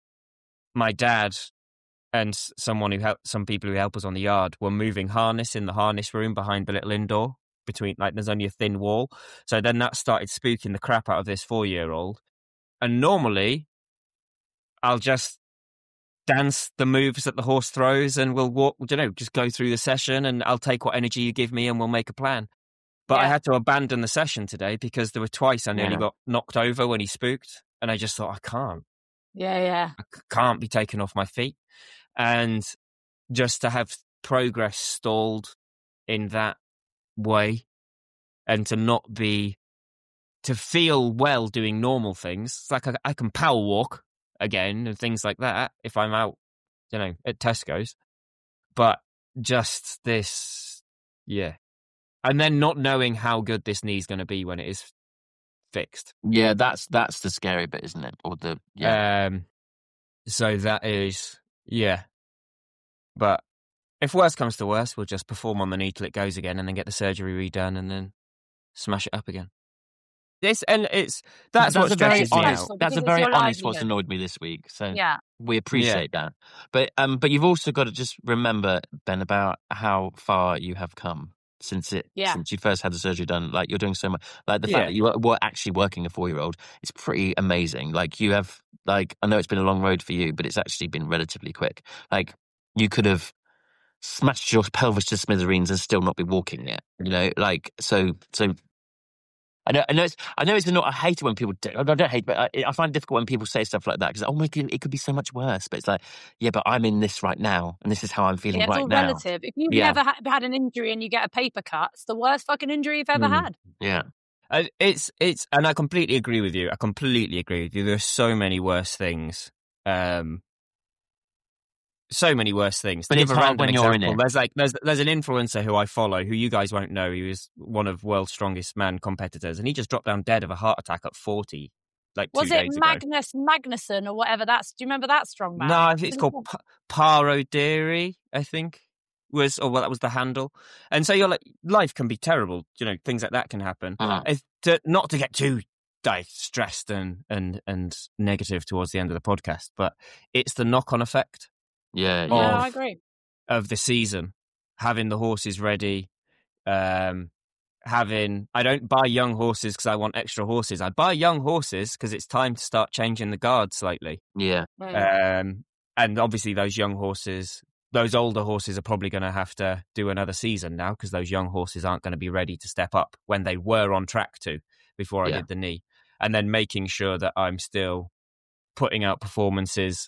my dad and someone who helped, some people who help us on the yard were moving harness in the harness room behind the little indoor between, like, there's only a thin wall. So then that started spooking the crap out of this four-year-old. And normally I'll just dance the moves that the horse throws and we'll walk, you know, just go through the session and I'll take what energy you give me and we'll make a plan. But I
Yeah.
had to abandon the session today because there were twice I nearly
Yeah.
got knocked over when he spooked. And I just thought, I can't.
Yeah, yeah.
I c- can't be taken off my feet. And just to have progress stalled in that way and to not be, to feel well doing normal things. It's like I, I can power walk again and things like that if I'm out, you know, at Tesco's. But just this, yeah. And then not knowing how good this knee's going to be when it is fixed.
Yeah, that's that's the scary bit, isn't it? Or the yeah.
Um, so that is, yeah. But if worse comes to worse, we'll just perform on the knee till it goes again and then get the surgery redone and then smash it up again. This and it's that's,
that's
what
a very
stresses me
honest.
out.
That's a
because it's
very
your
honest what's
livelihood.
annoyed me this week. So
Yeah.
we appreciate that. But um, but you've also got to just remember, Ben, about how far you have come since it
Yeah.
since you first had the surgery done. Like you're doing so much. Like the
Yeah.
fact that you were, were actually working a four year old is pretty amazing. Like you have, like I know it's been a long road for you, but it's actually been relatively quick. Like you could have smashed your pelvis to smithereens and still not be walking yet. You know, like so so. I know, I know, it's, I know, it's not. I hate it when people do. I don't hate, but I, I find it difficult when people say stuff like that because oh my god, it could be so much worse. But it's like, yeah, but I'm in this right now, and this is how I'm feeling
Yeah, it's
right
all
now.
relative. If you've
Yeah.
never ha- had an injury and you get a paper cut, it's the worst fucking injury you've ever
Mm.
had.
Yeah,
Uh, It's it's and I completely agree with you. I completely agree with you. There are so many worse things. Um, so many worse things.
But
To
it's
give a
hard
random
when you're in
example,
it.
There's like there's there's an influencer who I follow who you guys won't know. He was one of world's strongest man competitors, and he just dropped down dead of a heart attack at forty, like
Was
two
it
days ago.
Magnus Magnuson or whatever? That's. Do you remember that strong man?
No, I think it's
Wasn't
called P- Paro Dairy, I think was, or well, that was the handle. And so you're like, life can be terrible. You know, things like that can happen.
Mm.
If to, not to get too like, stressed and, and, and negative towards the end of the podcast, but it's the knock-on effect
yeah,
Yeah,
yeah.
I
of-
agree.
of the season, having the horses ready, um, having, I don't buy young horses because I want extra horses. I buy young horses because it's time to start changing the guard slightly.
Yeah.
Mm.
Um, and obviously those young horses, those older horses are probably going to have to do another season now because those young horses aren't going to be ready to step up when they were on track to before I
Yeah.
did the knee. And then making sure that I'm still putting out performances.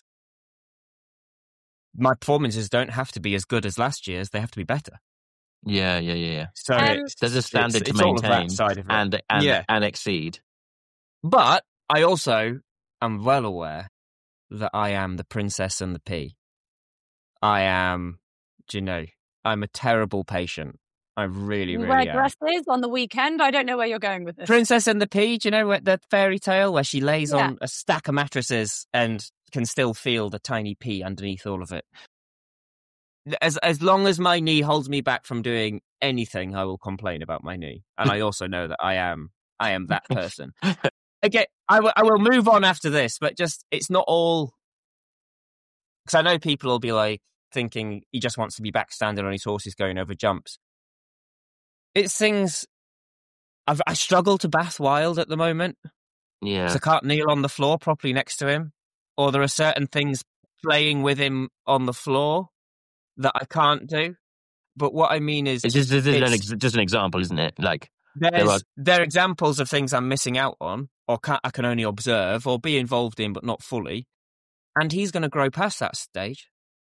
My performances don't have to be as good as last year's. They have to be better.
Yeah, yeah, yeah, yeah.
So
Um,
it's,
There's a standard
it's,
to
it's all of
maintain
that side of it.
and and
Yeah.
and exceed.
But I also am well aware that I am the princess and the pea. I am, do you know, I'm a terrible patient. I really,
You
really
wear
am.
dresses on the weekend. I don't know where you're going with this.
Princess and the Pea, do you know what, the fairy tale where she lays
Yeah.
on a stack of mattresses and can still feel the tiny pea underneath all of it? As as long as my knee holds me back from doing anything, I will complain about my knee. And I also know that I am I am that person. Again, I, w- I will move on after this, but just, it's not all... Because I know people will be like, thinking he just wants to be back standing on his horses going over jumps. It's things... I've, I struggle to bath wild at the moment.
Yeah.
So I can't kneel on the floor properly next to him. Or there are certain things playing with him on the floor that I can't do. But what I mean is...
It's just, it's just, an,
it's-
ex- just an example, isn't it? Like,
There's,
are-
there are examples of things I'm missing out on, or can, I can only observe, or be involved in, but not fully. And he's going to grow past that stage.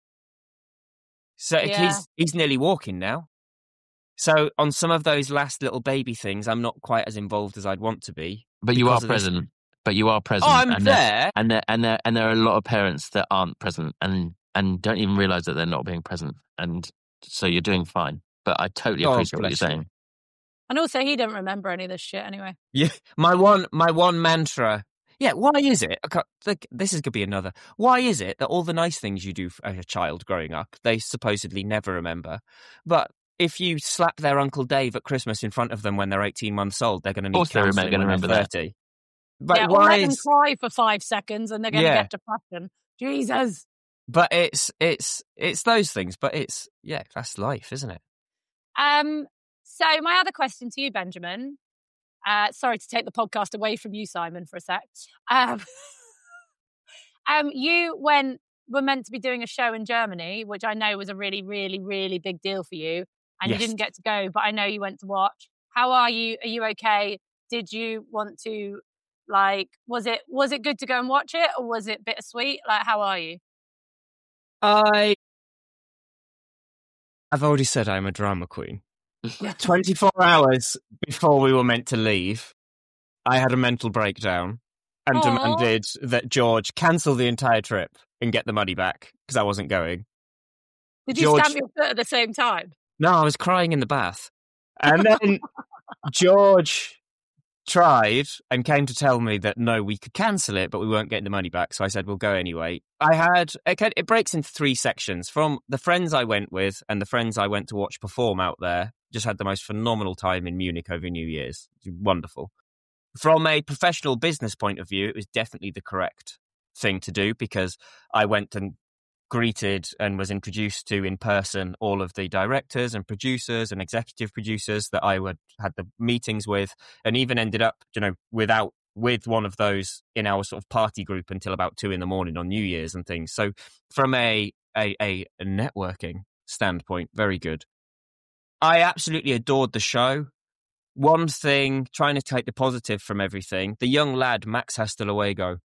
So
Yeah.
he's he's nearly walking now. So on some of those last little baby things, I'm not quite as involved as I'd want to be.
but you are
because of this-
present. But you are present.
Oh, I'm
and there-
there.
And there, and there, and there are a lot of parents that aren't present and and don't even realise that they're not being present. And so you're doing fine. But I totally
Oh,
appreciate what you're
bless you.
saying.
And also, he didn't remember any of this shit anyway.
Yeah, my one my one mantra. Yeah, why is it? I can't, like, this is going to be another. Why is it that all the nice things you do as a child growing up, they supposedly never remember? But if you slap their Uncle Dave at Christmas in front of them when they're eighteen months old, they're going to need
course they're
counselling
gonna
when
remember
they're
that.
thirty. But
yeah, or
why
let them
is...
cry for five seconds and they're going to
Yeah.
get depression. Jesus.
But it's it's it's those things. But it's yeah, that's life, isn't it?
Um. So my other question to you, Benjamin. Uh, sorry to take the podcast away from you, Simon, for a sec. Um, um, you went were meant to be doing a show in Germany, which I know was a really, really, really big deal for you, and
Yes.
you didn't get to go, but I know you went to watch. How are you? Are you okay? Did you want to, like, was it was it good to go and watch it, or was it bittersweet? Like, how are you?
I I've already said I'm a drama queen. twenty-four hours before we were meant to leave, I had a mental breakdown and
Aw.
demanded that George cancel the entire trip and get the money back because I wasn't going.
Did you
George-
stamp your foot at the same time?
No, I was crying in the bath. And then George tried and came to tell me that no, we could cancel it, but we weren't getting the money back. So I said, we'll go anyway. I had, it, kind- it breaks into three sections. From the friends I went with and the friends I went to watch perform out there, just had the most phenomenal time in Munich over New Year's. Wonderful. From a professional business point of view, it was definitely the correct thing to do because I went and greeted and was introduced to in person all of the directors and producers and executive producers that I would had the meetings with, and even ended up, you know, without with one of those in our sort of party group until about two in the morning on New Year's and things. So from a a, a networking standpoint, very good. I absolutely adored the show. One thing, trying to take the positive from everything, the young lad, Max Hasta-Luego,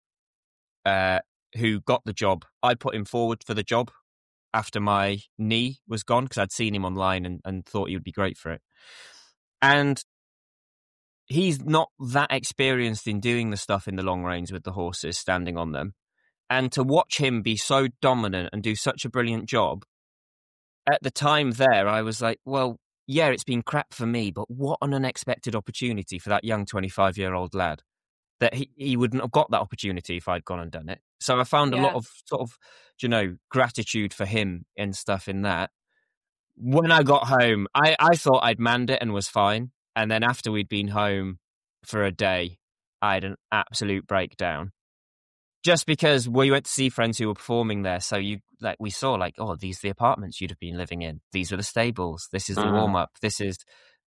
uh, who got the job, I put him forward for the job after my knee was gone because I'd seen him online and, and thought he would be great for it. And he's not that experienced in doing the stuff in the long range with the horses, standing on them. And to watch him be so dominant and do such a brilliant job, at the time there, I was like, well, yeah, it's been crap for me, but what an unexpected opportunity for that young twenty-five-year-old lad. That he, he wouldn't have got that opportunity if I'd gone and done it. So I found a
Yeah.
lot of sort of, you know, gratitude for him and stuff in that. When I got home, I, I thought I'd manned it and was fine. And then after we'd been home for a day, I had an absolute breakdown. Just because we went to see friends who were performing there. So you like we saw like, oh, these are the apartments you'd have been living in. These are the stables. This is the
Mm.
warm-up. This is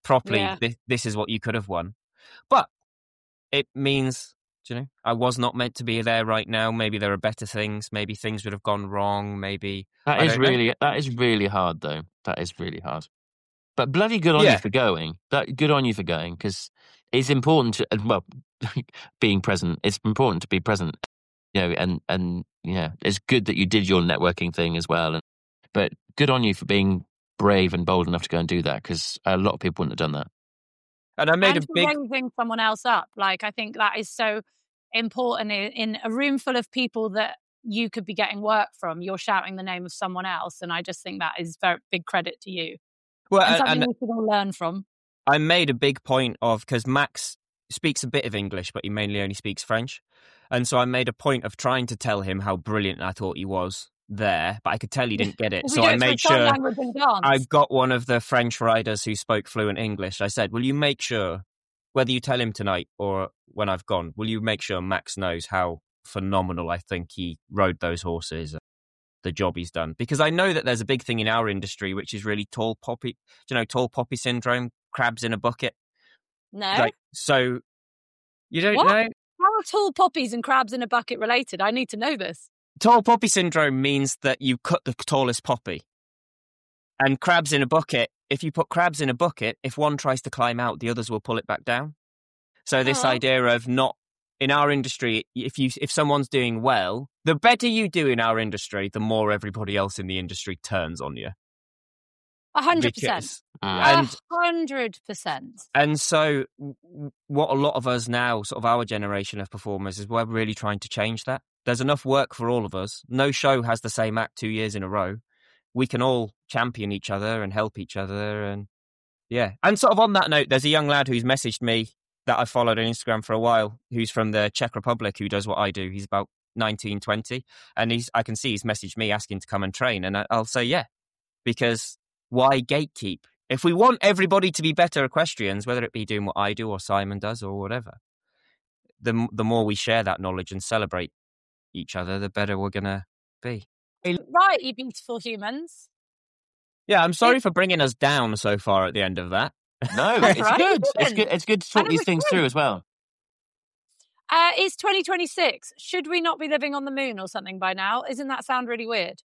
properly,
Yeah.
this, this is what you could have won. But it means, you know, I was not meant to be there right now. Maybe there are better things. Maybe things would have gone wrong. Maybe
That
I
is
don't know.
really that is really hard, though. That is really hard. But bloody good on
Yeah.
you for going. That good on you for going, because it's important to, well, being present. It's important to be present, you know, and and yeah, it's good that you did your networking thing as well. And but good on you for being brave and bold enough to go and do that, because a lot of people wouldn't have done that.
And I made
and
a
for
big
raising someone else up. Like, I think that is so important in, in a room full of people that you could be getting work from. You're shouting the name of someone else. And I just think that is very big credit to you.
well,
And
and,
something
and
we should all learn from.
I made a big point of, because Max speaks a bit of English, but he mainly only speaks French. And so I made a point of trying to tell him how brilliant I thought he was there, but I could tell he didn't get it.
We
So
do
I
it through
made
sign
sure
language and dance.
I got one of the French riders who spoke fluent English. I said, will you make sure, whether you tell him tonight or when I've gone, will you make sure Max knows how phenomenal I think he rode those horses, the job he's done? Because I know that there's a big thing in our industry, which is really tall poppy, you know, tall poppy syndrome, crabs in a bucket.
No.
Like, so you don't
What?
know?
How are tall poppies and crabs in a bucket related? I need to know this.
Tall poppy syndrome means that you cut the tallest poppy. And crabs in a bucket, if you put crabs in a bucket, if one tries to climb out, the others will pull it back down. So this
Oh.
idea of not, in our industry, if you if someone's doing well, the better you do in our industry, the more everybody else in the industry turns on you.
A hundred percent.
Because-
Mm.
A
And
hundred percent.
and so w- what a lot of us now, sort of our generation of performers, is we're really trying to change that. There's enough work for all of us. No show has the same act two years in a row. We can all champion each other and help each other. And yeah. And sort of on that note, there's a young lad who's messaged me that I followed on Instagram for a while, who's from the Czech Republic, who does what I do. He's about nineteen, twenty. And he's, I can see he's messaged me asking to come and train. And I, I'll say, yeah, because why gatekeep? If we want everybody to be better equestrians, whether it be doing what I do or Simon does or whatever, the the more we share that knowledge and celebrate each other, the better we're going to be.
Right, you beautiful humans.
Yeah, I'm sorry for bringing us down so far at the end of that.
No, it's
Right?
good. It's
Good.
good. It's good to
I
talk
know
these
it's
things
good.
through as well.
Uh, it's twenty twenty-six. Should we not be living on the moon or something by now? Isn't that sound really weird?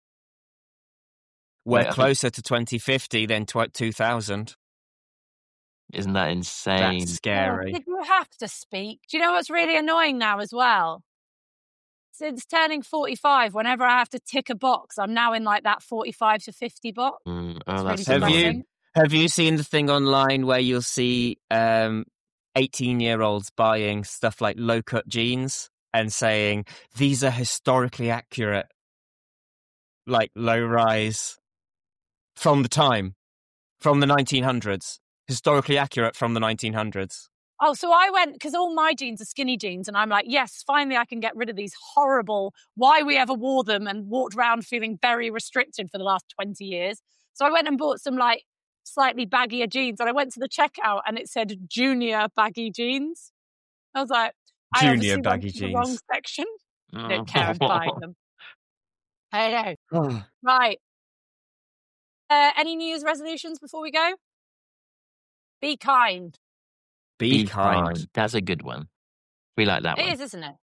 We're
Wait, I think-
closer to twenty fifty than tw- two thousand.
Isn't that insane?
That's scary.
Oh, did you have to speak? Do you know what's really annoying now as well? Since turning forty-five, whenever I have to tick a box, I'm now in like that forty-five to fifty box.
Mm,
It's
oh,
really
that's
Have you-
depressing.
Have you seen the thing online where you'll see um, eighteen-year-olds buying stuff like low-cut jeans and saying, these are historically accurate, like low-rise from the time, from the nineteen hundreds, historically accurate from the nineteen hundreds.
Oh, so I went, because all my jeans are skinny jeans, and I'm like, yes, finally I can get rid of these horrible, why we ever wore them, and walked around feeling very restricted for the last twenty years. So I went and bought some like slightly baggier jeans, and I went to the checkout and it said junior baggy jeans. I was like, I
Junior
obviously went
baggy
to the wrong
jeans.
section. I
Oh.
don't care, I'm buying them. I know. Right. Uh, any New Year's resolutions before we go? Be kind.
Be, kind.
That's a good one. We like that
It
one.
is, isn't it?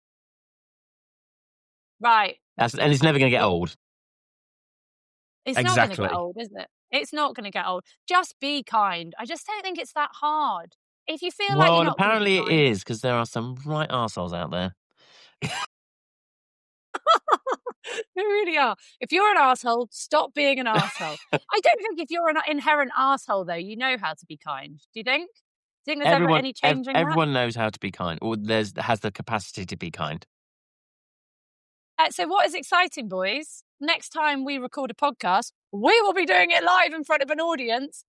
Right.
That's, and it's never going to get old.
It's not going to
Exactly.
get old, is it? It's not going to get old. Just be kind. I just don't think it's that hard. If you feel like
Well,
you're
and
not gonna
apparently
be
it
kind,
is, because there are some right arseholes out there.
They really are. If you're an asshole, stop being an asshole. I don't think if you're an inherent asshole, though, you know how to be kind. Do you think? Do you think there's ever
Everyone,
any
ev-
change in that?
everyone knows how to be kind, or there's has the capacity to be kind.
Uh, so what is exciting, boys? Next time we record a podcast, we will be doing it live in front of an audience.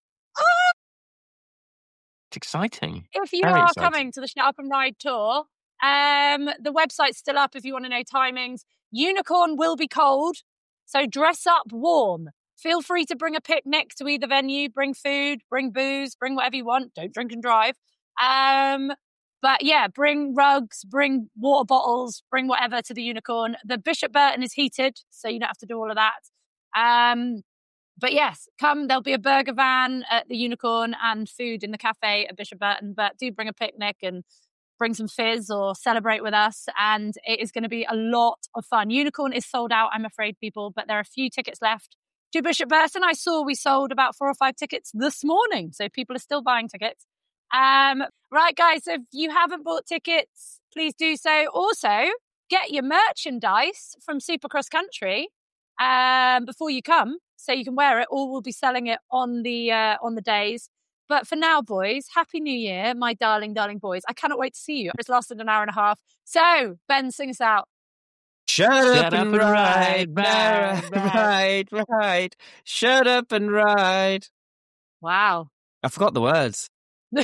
It's exciting.
If you
Very
are
exciting.
coming to the Shut Up and Ride tour, um, the website's still up if you want to know timings. Unicorn will be cold, so dress up warm. Feel free to bring a picnic to either venue. Bring food, bring booze, bring whatever you want. Don't drink and drive. Um, but yeah, bring rugs, bring water bottles, bring whatever to the Unicorn. The Bishop Burton is heated, so you don't have to do all of that. Um, But yes, come. There'll be a burger van at the Unicorn and food in the cafe at Bishop Burton. But do bring a picnic and bring some fizz or celebrate with us. And it is going to be a lot of fun. Unicorn is sold out, I'm afraid, people, but there are a few tickets left. To Bishop Burton, I saw we sold about four or five tickets this morning. So people are still buying tickets. Um, right, guys, so if you haven't bought tickets, please do so. Also, get your merchandise from Supercross Country um, before you come, so you can wear it, or we'll be selling it on the uh, on the days. But for now, boys, Happy New Year, my darling, darling boys. I cannot wait to see you. It's lasted an hour and a half. So, Ben, sing us out.
Shut,
Shut
up and ride, ride, ride, ride. Shut up and ride.
Wow.
I forgot the words.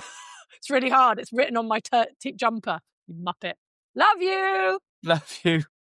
It's really hard. It's written on my t- t- jumper, you muppet. Love you.
Love you.